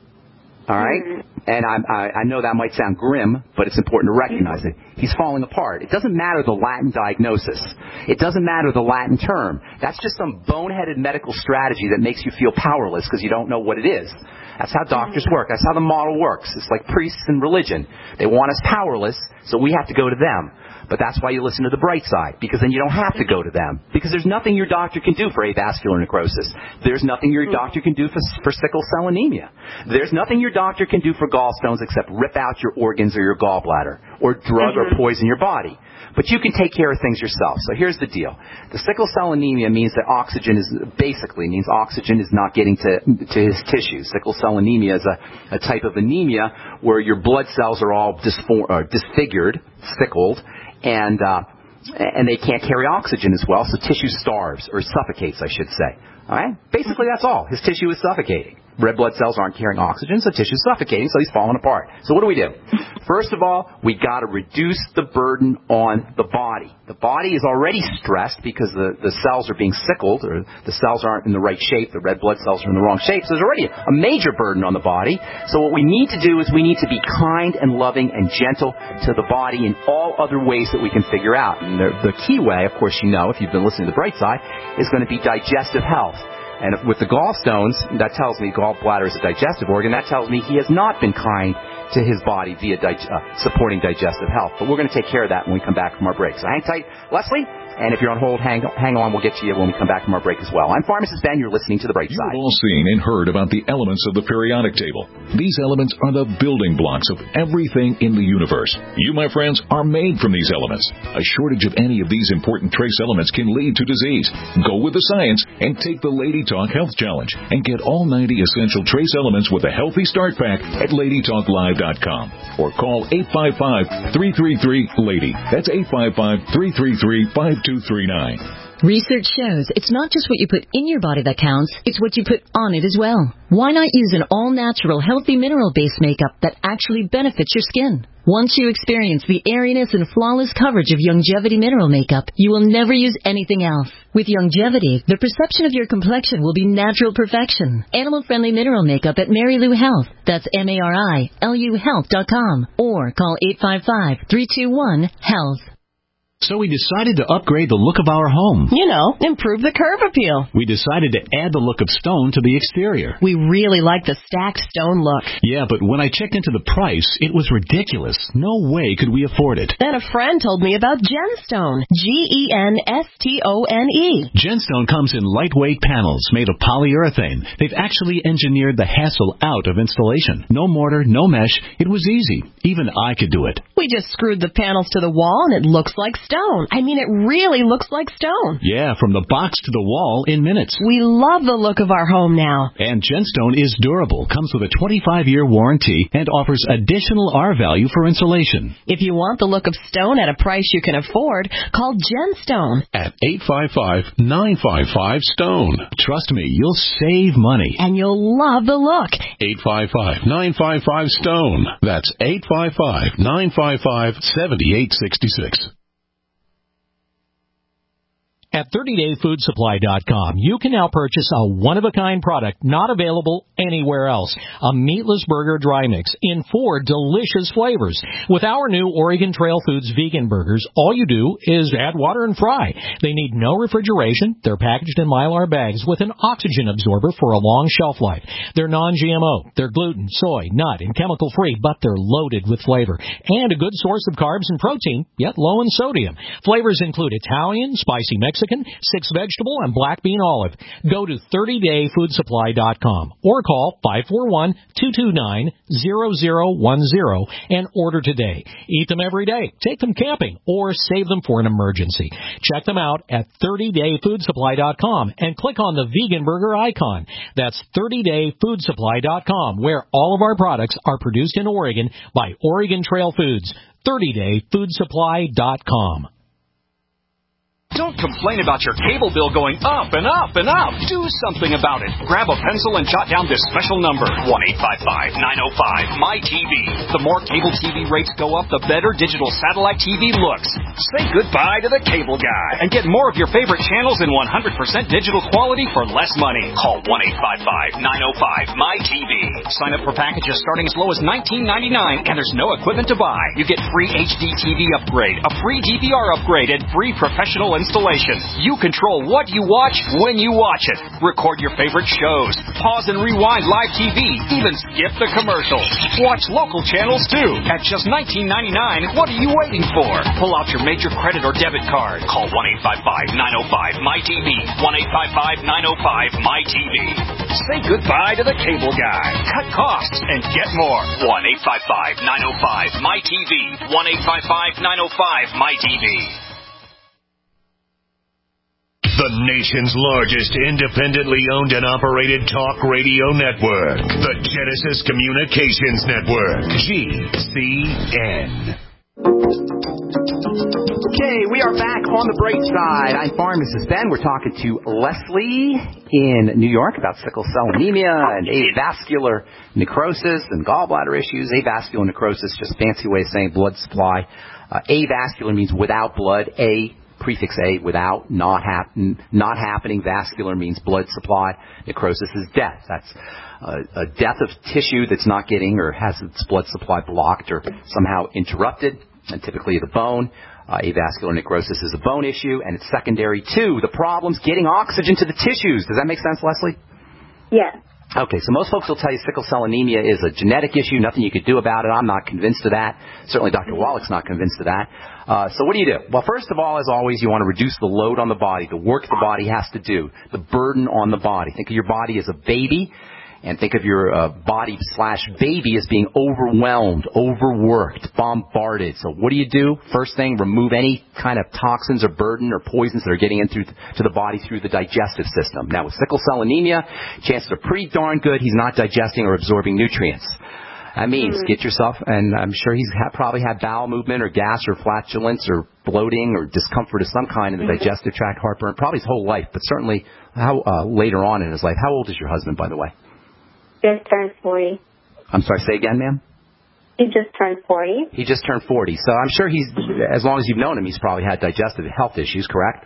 [SPEAKER 2] All right? Mm-hmm. And I, I, I know that might sound grim, but it's important to recognize it. He's falling apart. It doesn't matter the Latin diagnosis. It doesn't matter the Latin term. That's just some boneheaded medical strategy that makes you feel powerless because you don't know what it is. That's how doctors work. That's how the model works. It's like priests in religion. They want us powerless, so we have to go to them. But that's why you listen to the bright side, because then you don't have to go to them. Because there's nothing your doctor can do for avascular necrosis. There's nothing your doctor can do for, for sickle cell anemia. There's nothing your doctor can do for gallstones except rip out your organs or your gallbladder or drug mm-hmm. or poison your body. But you can take care of things yourself. So here's the deal. The sickle cell anemia means that oxygen is, basically means oxygen is not getting to, to his tissues. Sickle cell anemia is a, a type of anemia where your blood cells are all disfor- or disfigured, sickled, and uh, and they can't carry oxygen as well, so tissue starves, or suffocates, I should say. All right? Basically, that's all. His tissue is suffocating. Red blood cells aren't carrying oxygen, so tissue's suffocating, so he's falling apart. So what do we do? First of all, we got to reduce the burden on the body. The body is already stressed because the, the cells are being sickled, or the cells aren't in the right shape, the red blood cells are in the wrong shape, so there's already a major burden on the body. So what we need to do is we need to be kind and loving and gentle to the body in all other ways that we can figure out. And the, the key way, of course you know, if you've been listening to the bright side, is going to be digestive health. And if, with the gallstones, that tells me gallbladder is a digestive organ. That tells me he has not been kind to his body via dig- uh, supporting digestive health. But we're going to take care of that when we come back from our break. So hang tight, Leslie. And if you're on hold, hang, hang on. We'll get to you when we come back from our break as well. I'm Pharmacist Ben. You're listening to The Bright Side.
[SPEAKER 6] You've all seen and heard about the elements of the periodic table. These elements are the building blocks of everything in the universe. You, my friends, are made from these elements. A shortage of any of these important trace elements can lead to disease. Go with the science and take the Lady Talk Health Challenge and get all ninety essential trace elements with a healthy start pack at lady talk live dot com or call eight five five, three three three, LADY. That's eight five five, three three three, five two three nine.
[SPEAKER 19] Research shows it's not just what you put in your body that counts, it's what you put on it as well. Why not use an all-natural, healthy mineral-based makeup that actually benefits your skin? Once you experience the airiness and flawless coverage of Youngevity mineral makeup, you will never use anything else. With Youngevity, the perception of your complexion will be natural perfection. Animal-friendly mineral makeup at Mary Lou Health. That's M A R I L U health dot com. Or call eight five five, three two one, HEALTH.
[SPEAKER 20] So we decided to upgrade the look of our home.
[SPEAKER 21] You know, improve the curb appeal.
[SPEAKER 20] We decided to add the look of stone to the exterior.
[SPEAKER 21] We really like the stacked stone look.
[SPEAKER 20] Yeah, but when I checked into the price, it was ridiculous. No way could we afford it.
[SPEAKER 21] Then a friend told me about Genstone. G E N S T O N E.
[SPEAKER 20] Genstone comes in lightweight panels made of polyurethane. They've actually engineered the hassle out of installation. No mortar, no mesh. It was easy. Even I could do it.
[SPEAKER 21] We just screwed the panels to the wall and it looks like stone. stone. I mean, it really looks like stone.
[SPEAKER 20] Yeah, from the box to the wall in minutes.
[SPEAKER 21] We love the look of our home now.
[SPEAKER 20] And Gemstone is durable, comes with a twenty-five year warranty, and offers additional R value for insulation.
[SPEAKER 21] If you want the look of stone at a price you can afford, call Gemstone
[SPEAKER 1] at eight five five, nine five five, STONE.
[SPEAKER 20] Trust me, you'll save money.
[SPEAKER 21] And you'll love the look.
[SPEAKER 1] eight five five, nine five five, STONE. That's eight five five, nine five five, seven eight six six.
[SPEAKER 14] At thirty day food supply dot com, you can now purchase a one-of-a-kind product not available anywhere else. A meatless burger dry mix in four delicious flavors. With our new Oregon Trail Foods vegan burgers, all you do is add water and fry. They need no refrigeration. They're packaged in Mylar bags with an oxygen absorber for a long shelf life. They're non-G M O. They're gluten, soy, nut, and chemical-free, but they're loaded with flavor. And a good source of carbs and protein, yet low in sodium. Flavors include Italian, spicy Mexican, six vegetable, and black bean olive. Go to thirty day food supply dot com or call five four one, two two nine, zero zero one zero and order today. Eat them every day, take them camping, or save them for an emergency. Check them out at thirty day food supply dot com and click on the vegan burger icon. That's thirty day food supply dot com, where all of our products are produced in Oregon by Oregon Trail Foods. thirty day food supply dot com.
[SPEAKER 22] Don't complain about your cable bill going up and up and up. Do something about it. Grab a pencil and jot down this special number, one eight five five, nine oh five, M Y T V. The more cable T V rates go up, the better digital satellite T V looks. Say goodbye to the cable guy and get more of your favorite channels in one hundred percent digital quality for less money. Call one eight five five, nine oh five, M Y T V. Sign up for packages starting as low as nineteen ninety-nine, and there's no equipment to buy. You get free H D T V upgrade, a free D V R upgrade, and free professional installation. You control what you watch when you watch it. Record your favorite shows. Pause and rewind live T V. Even skip the commercials. Watch local channels too. At just nineteen ninety-nine, what are you waiting for? Pull out your major credit or debit card. Call one eight five five, nine oh five, M Y T V. one eight five five, nine oh five, M Y T V. Say goodbye to the cable guy. Cut costs and get more. one eight five five, nine oh five, M Y T V. one eight five five, nine oh five, M Y T V.
[SPEAKER 8] The nation's largest independently owned and operated talk radio network. The Genesis Communications Network. G C N.
[SPEAKER 2] Okay, we are back on the bright side. I'm Pharmacist Ben. We're talking to Leslie in New York about sickle cell anemia and avascular necrosis and gallbladder issues. Avascular necrosis, just a fancy way of saying blood supply. Uh, avascular means without blood. A prefix A, without, not, hap- not happening. Vascular means blood supply. Necrosis is death. That's uh, a death of tissue that's not getting or has its blood supply blocked or somehow interrupted, and typically the bone. Uh, avascular necrosis is a bone issue, and it's secondary to the problems getting oxygen to the tissues. Does that make sense, Leslie?
[SPEAKER 18] Yes.
[SPEAKER 2] Okay, so most folks will tell you sickle cell anemia is a genetic issue, nothing you could do about it. I'm not convinced of that. Certainly Doctor Wallach's not convinced of that. Uh, so what do you do? Well, first of all, as always, you want to reduce the load on the body, the work the body has to do, the burden on the body. Think of your body as a baby, and think of your uh, body slash baby as being overwhelmed, overworked, bombarded. So what do you do? First thing, remove any kind of toxins or burden or poisons that are getting in through to the body through the digestive system. Now, with sickle cell anemia, chances are pretty darn good he's not digesting or absorbing nutrients. That means mm-hmm. get yourself, and I'm sure he's ha- probably had bowel movement or gas or flatulence or bloating or discomfort of some kind in the mm-hmm. digestive tract, heartburn, probably his whole life, but certainly how uh, later on in his life. How old is your husband, by the way?
[SPEAKER 18] Just turned forty.
[SPEAKER 2] I'm sorry, say again, ma'am?
[SPEAKER 18] He just turned forty.
[SPEAKER 2] He just turned forty. So I'm sure he's, as long as you've known him, he's probably had digestive health issues, correct?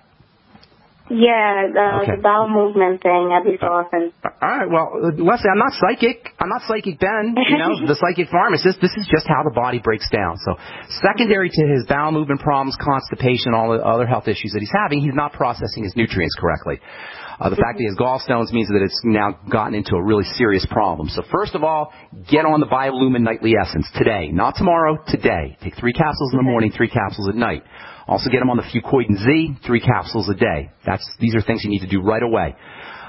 [SPEAKER 18] Yeah, the, okay. the bowel movement thing every so often.
[SPEAKER 2] All right, well, Leslie, I'm not psychic. I'm not psychic Ben, you know, the psychic pharmacist. This is just how the body breaks down. So secondary to his bowel movement problems, constipation, all the other health issues that he's having, he's not processing his nutrients correctly. Uh, the fact that he has gallstones means that it's now gotten into a really serious problem. So first of all, get on the Biolumin Nightly Essence today. Not tomorrow, today. Take three capsules in the morning, three capsules at night. Also get him on the Fucoidan Z, three capsules a day. That's These are things you need to do right away.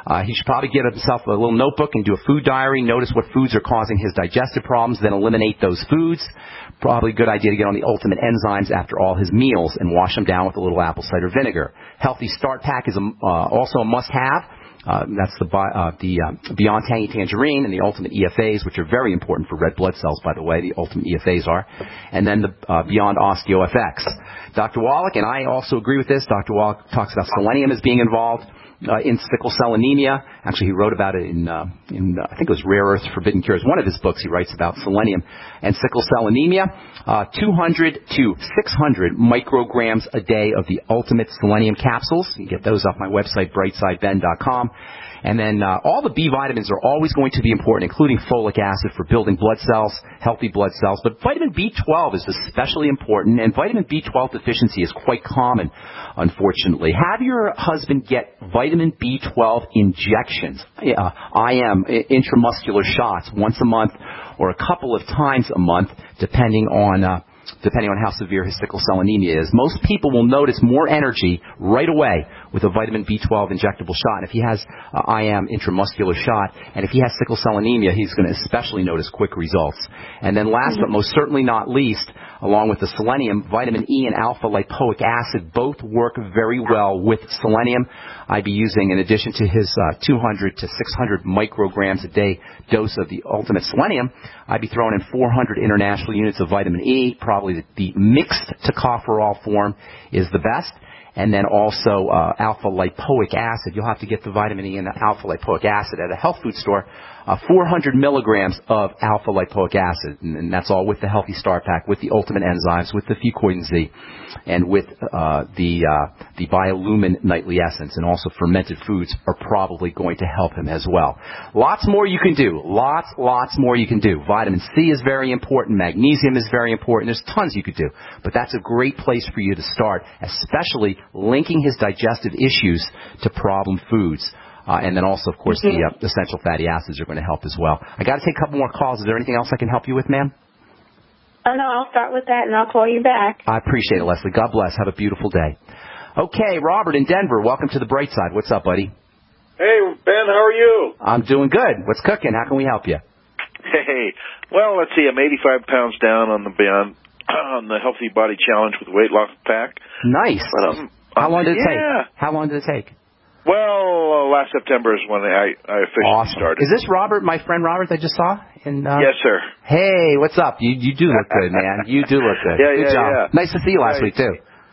[SPEAKER 2] Uh, he should probably get himself a little notebook and do a food diary, notice what foods are causing his digestive problems, then eliminate those foods. Probably a good idea to get on the Ultimate Enzymes after all his meals and wash them down with a little apple cider vinegar. Healthy Start Pack is a, uh, also a must-have. Uh, that's the uh, the uh, Beyond Tangy Tangerine and the Ultimate E F As, which are very important for red blood cells, by the way. The Ultimate E F As are. And then the uh, Beyond Osteo F X. Doctor Wallach, and I also agree with this, Doctor Wallach talks about selenium as being involved uh, in sickle cell anemia. Actually, he wrote about it in, uh, in uh, I think it was Rare Earth Forbidden Cures. One of his books, he writes about selenium and sickle cell anemia. Uh, two hundred to six hundred micrograms a day of the Ultimate Selenium capsules. You can get those off my website, brightside ben dot com. And then uh, all the B vitamins are always going to be important, including folic acid for building blood cells, healthy blood cells. But vitamin B twelve is especially important, and vitamin B twelve deficiency is quite common, unfortunately. Have your husband get vitamin B twelve injections, uh, I M, intramuscular shots, once a month or a couple of times a month, depending on... Uh, depending on how severe his sickle cell anemia is. Most people will notice more energy right away with a vitamin B twelve injectable shot. And if he has uh, I M intramuscular shot, and if he has sickle cell anemia, he's going to especially notice quick results. And then last but most certainly not least, along with the selenium, vitamin E and alpha lipoic acid both work very well with selenium. I'd be using, in addition to his uh, two hundred to six hundred micrograms a day dose of the Ultimate Selenium, I'd be throwing in four hundred international units of vitamin E. Probably the, the mixed tocopherol form is the best. And then also uh, alpha lipoic acid. You'll have to get the vitamin E and the alpha lipoic acid at a health food store. Uh, four hundred milligrams of alpha lipoic acid, and, and that's all with the Healthy Start Pack, with the Ultimate Enzymes, with the Fucoidan Z, and with uh, the uh, the Biolumin Nightly Essence, and also fermented foods are probably going to help him as well. Lots more you can do. Lots, lots more you can do. Vitamin C is very important. Magnesium is very important. There's tons you could do, but that's a great place for you to start, especially linking his digestive issues to problem foods. Uh, and then also, of course, mm-hmm. the uh, essential fatty acids are going to help as well. I got to take a couple more calls. Is there anything else I can help you with, ma'am?
[SPEAKER 18] Oh, no, I'll start with that, and I'll call you back.
[SPEAKER 2] I appreciate it, Leslie. God bless. Have a beautiful day. Okay, Robert in Denver, welcome to the Bright Side. What's up, buddy?
[SPEAKER 3] Hey, Ben, how are you?
[SPEAKER 2] I'm doing good. What's cooking? How can we help you?
[SPEAKER 3] Hey, well, let's see. I'm eighty-five pounds down on the Beyond, on the Healthy Body Challenge with the Weight Loss Pack.
[SPEAKER 2] Nice.
[SPEAKER 3] But, um,
[SPEAKER 2] How long did it
[SPEAKER 3] yeah.
[SPEAKER 2] take? How long did it take?
[SPEAKER 3] Well, uh, last September is when I, I officially
[SPEAKER 2] awesome.
[SPEAKER 3] started.
[SPEAKER 2] Is this Robert, my friend Robert I just saw? In, uh...
[SPEAKER 3] Yes, sir.
[SPEAKER 2] Hey, what's up? You you do look good, man. You do look good.
[SPEAKER 3] yeah,
[SPEAKER 2] good
[SPEAKER 3] yeah,
[SPEAKER 2] job.
[SPEAKER 3] yeah.
[SPEAKER 2] Nice to see you last
[SPEAKER 3] right.
[SPEAKER 2] week, too.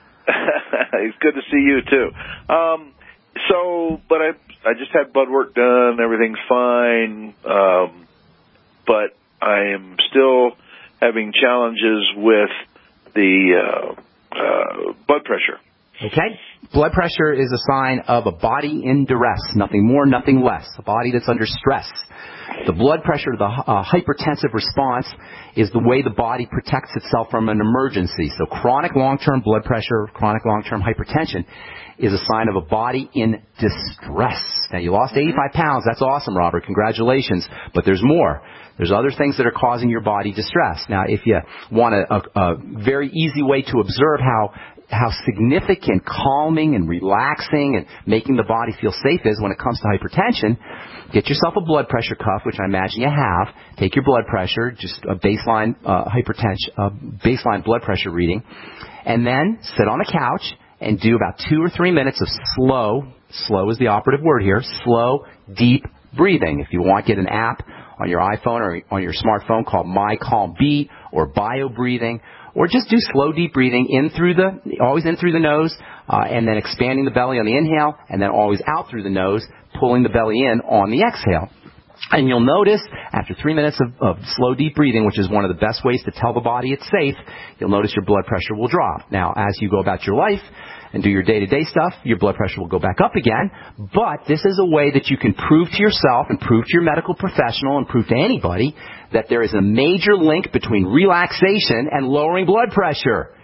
[SPEAKER 3] It's good to see you, too. Um, so, but I I just had blood work done. Everything's fine. Um, but I am still having challenges with the uh, uh, blood pressure.
[SPEAKER 2] Okay. Blood pressure is a sign of a body in duress. Nothing more, nothing less. A body that's under stress. The blood pressure, the uh, hypertensive response, is the way the body protects itself from an emergency. So chronic long-term blood pressure, chronic long-term hypertension is a sign of a body in distress. Now, you lost eighty-five pounds. That's awesome, Robert. Congratulations. But there's more. There's other things that are causing your body distress. Now, if you want a, a, a very easy way to observe how how significant calming and relaxing and making the body feel safe is when it comes to hypertension, get yourself a blood pressure cuff, which I imagine you have. Take your blood pressure, just a baseline uh, hypertension, uh, baseline blood pressure reading, and then sit on a couch and do about two or three minutes of slow, slow is the operative word here, slow, deep breathing. If you want, get an app on your iPhone or on your smartphone called My Calm Beat or Bio Breathing. Or just do slow, deep breathing in through the, always in through the nose, uh, and then expanding the belly on the inhale, and then always out through the nose, pulling the belly in on the exhale. And you'll notice after three minutes of, of slow, deep breathing, which is one of the best ways to tell the body it's safe, you'll notice your blood pressure will drop. Now, as you go about your life and do your day-to-day stuff, your blood pressure will go back up again. But this is a way that you can prove to yourself and prove to your medical professional and prove to anybody that there is a major link between relaxation and lowering blood pressure.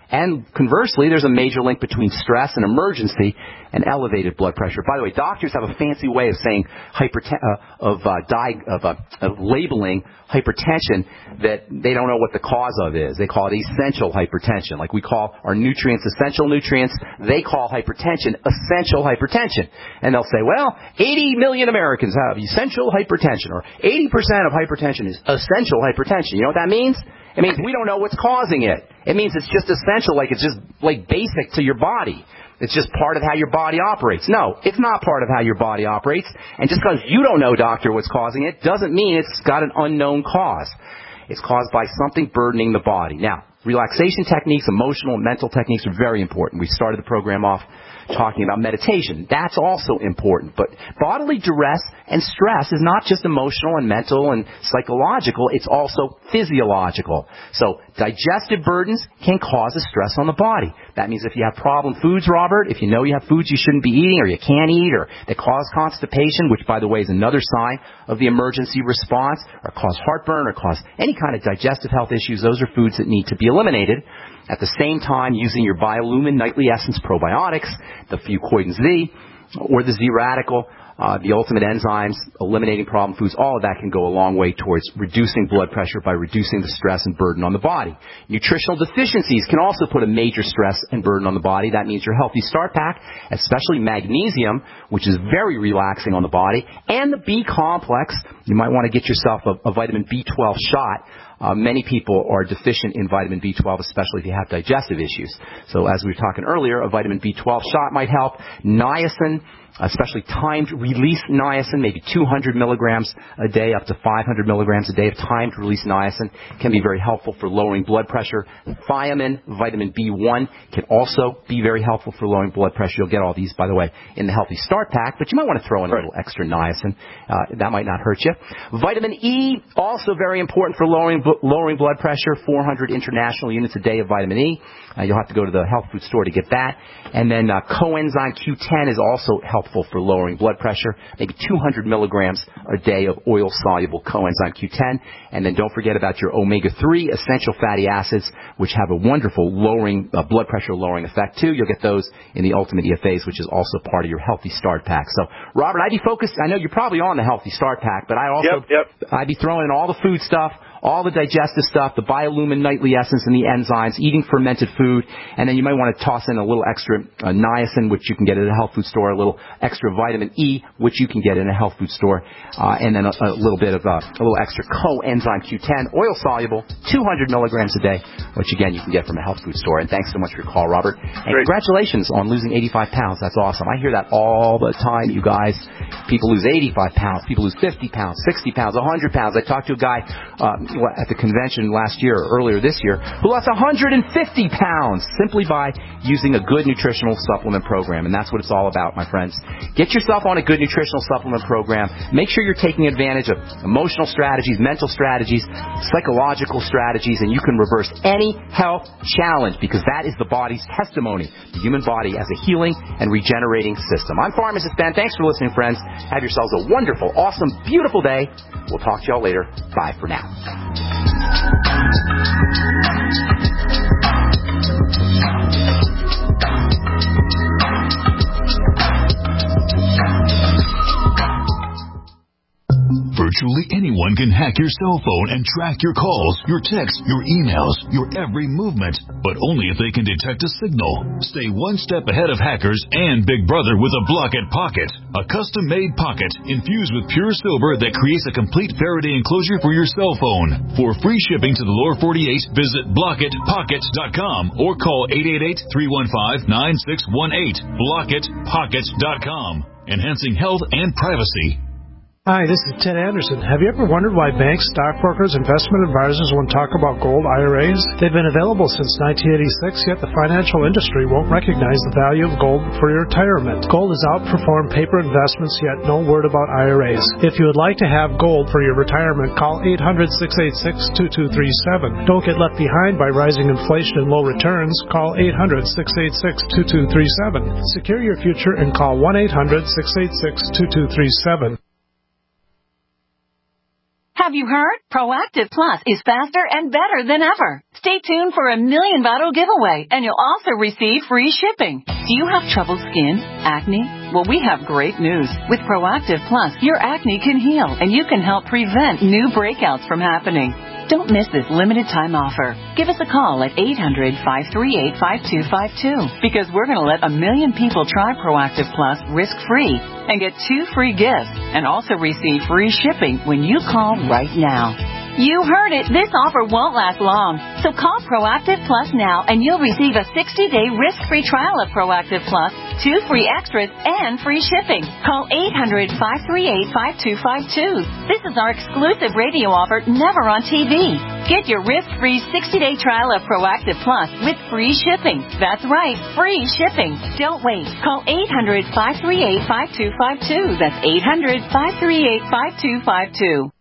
[SPEAKER 2] And conversely, there's a major link between stress and emergency and elevated blood pressure. By the way, doctors have a fancy way of saying hyperten- uh, of, uh, di- of, uh, of labeling hypertension that they don't know what the cause of is. They call it essential hypertension. Like we call our nutrients essential nutrients, they call hypertension essential hypertension. And they'll say, well, eighty million Americans have essential hypertension, or eighty percent of hypertension is essential hypertension. You know what that means? It means we don't know what's causing it. It means it's just essential, like it's just like basic to your body. It's just part of how your body operates. No, it's not part of how your body operates. And just because you don't know, doctor, what's causing it doesn't mean it's got an unknown cause. It's caused by something burdening the body. Now, relaxation techniques, emotional and mental techniques are very important. We started the program off talking about meditation. That's also important. But bodily duress and stress is not just emotional and mental and psychological. It's also physiological. So digestive burdens can cause a stress on the body. That means if you have problem foods, Robert, if you know you have foods you shouldn't be eating or you can't eat or that cause constipation, which, by the way, is another sign of the emergency response, or cause heartburn or cause any kind of digestive health issues, those are foods that need to be eliminated. At the same time, using your Biolumin Nightly Essence probiotics, the Fucoidan Z, or the Z-Radical, uh, the ultimate enzymes, eliminating problem foods, all of that can go a long way towards reducing blood pressure by reducing the stress and burden on the body. Nutritional deficiencies can also put a major stress and burden on the body. That means your Healthy Start Pack, especially magnesium, which is very relaxing on the body, and the B complex. You might want to get yourself a, a vitamin B twelve shot. Uh, many people are deficient in vitamin B twelve, especially if you have digestive issues. So as we were talking earlier, a vitamin B twelve shot might help. Niacin, especially timed release niacin, maybe two hundred milligrams a day up to five hundred milligrams a day of timed release niacin can be very helpful for lowering blood pressure. Thiamine, vitamin B one can also be very helpful for lowering blood pressure. You'll get all these, by the way, in the Healthy Start Pack, but you might want to throw in a little extra niacin. Uh, that might not hurt you. Vitamin E, also very important for lowering lowering blood pressure, four hundred international units a day of vitamin E. Uh, you'll have to go to the health food store to get that. And then uh, coenzyme Q ten is also helpful for lowering blood pressure, maybe two hundred milligrams a day of oil-soluble coenzyme Q ten. And then don't forget about your omega three essential fatty acids, which have a wonderful lowering uh, blood pressure lowering effect too. You'll get those in the Ultimate E F As, which is also part of your Healthy Start Pack. So, Robert, I'd be focused. I know you're probably on the Healthy Start Pack, but I also
[SPEAKER 3] yep, yep.
[SPEAKER 2] I'd be throwing in all the food stuff, all the digestive stuff, the Biolumin Nightly Essence and the enzymes, eating fermented food, and then you might want to toss in a little extra uh, niacin, which you can get at a health food store, a little extra vitamin E, which you can get in a health food store, uh, and then a, a little bit of uh, a little extra coenzyme Q ten, oil soluble, two hundred milligrams a day, which again you can get from a health food store. And thanks so much for your call, Robert. And
[SPEAKER 3] Great.
[SPEAKER 2] Congratulations on losing eighty-five pounds. That's awesome. I hear that all the time, you guys. People lose eighty-five pounds, people lose fifty pounds, sixty pounds, one hundred pounds. I talked to a guy um, at the convention last year, or earlier this year, who lost one hundred fifty pounds simply by using a good nutritional supplement program. And that's what it's all about, my friends. Get yourself on a good nutritional supplement program. Make sure you're taking advantage of emotional strategies, mental strategies, psychological strategies, and you can reverse any health challenge, because that is the body's testimony, the human body as a healing and regenerating system. I'm Pharmacist Ben. Thanks for listening, friends. Have yourselves a wonderful, awesome, beautiful day. We'll talk to y'all later. Bye for now.
[SPEAKER 6] Virtually anyone can hack your cell phone and track your calls, your texts, your emails, your every movement, but only if they can detect a signal. Stay one step ahead of hackers and Big Brother with a Block-It Pocket, a custom-made pocket infused with pure silver that creates a complete Faraday enclosure for your cell phone. For free shipping to the lower forty-eight, visit block it pocket dot com or call eight eight eight, three one five, nine six one eight. block it pocket dot com, enhancing health and privacy.
[SPEAKER 4] Hi, this is Ted Anderson. Have you ever wondered why banks, stockbrokers, investment advisors won't talk about gold I R As? They've been available since nineteen eighty-six, yet the financial industry won't recognize the value of gold for your retirement. Gold has outperformed paper investments, yet no word about I R As. If you would like to have gold for your retirement, call eight hundred, six eight six, two two three seven. Don't get left behind by rising inflation and low returns. Call eight hundred, six eight six, two two three seven. Secure your future and call one eight hundred, six eight six, two two three seven.
[SPEAKER 5] Have you heard? Proactive Plus is faster and better than ever. Stay tuned for a million bottle giveaway, and you'll also receive free shipping. Do you have troubled skin? Acne? Well, we have great news. With Proactive Plus, your acne can heal, and you can help prevent new breakouts from happening. Don't miss this limited time offer. Give us a call at eight hundred, five three eight, five two five two because we're going to let a million people try Proactive Plus risk-free and get two free gifts and also receive free shipping when you call right now. You heard it. This offer won't last long. So call Proactive Plus now and you'll receive a sixty-day risk-free trial of Proactive Plus, two free extras, and free shipping. Call eight hundred, five three eight, five two five two. This is our exclusive radio offer, never on T V. Get your risk-free sixty-day trial of Proactive Plus with free shipping. That's right, free shipping. Don't wait. Call eight hundred, five three eight, five two five two. That's eight hundred, five three eight, five two five two.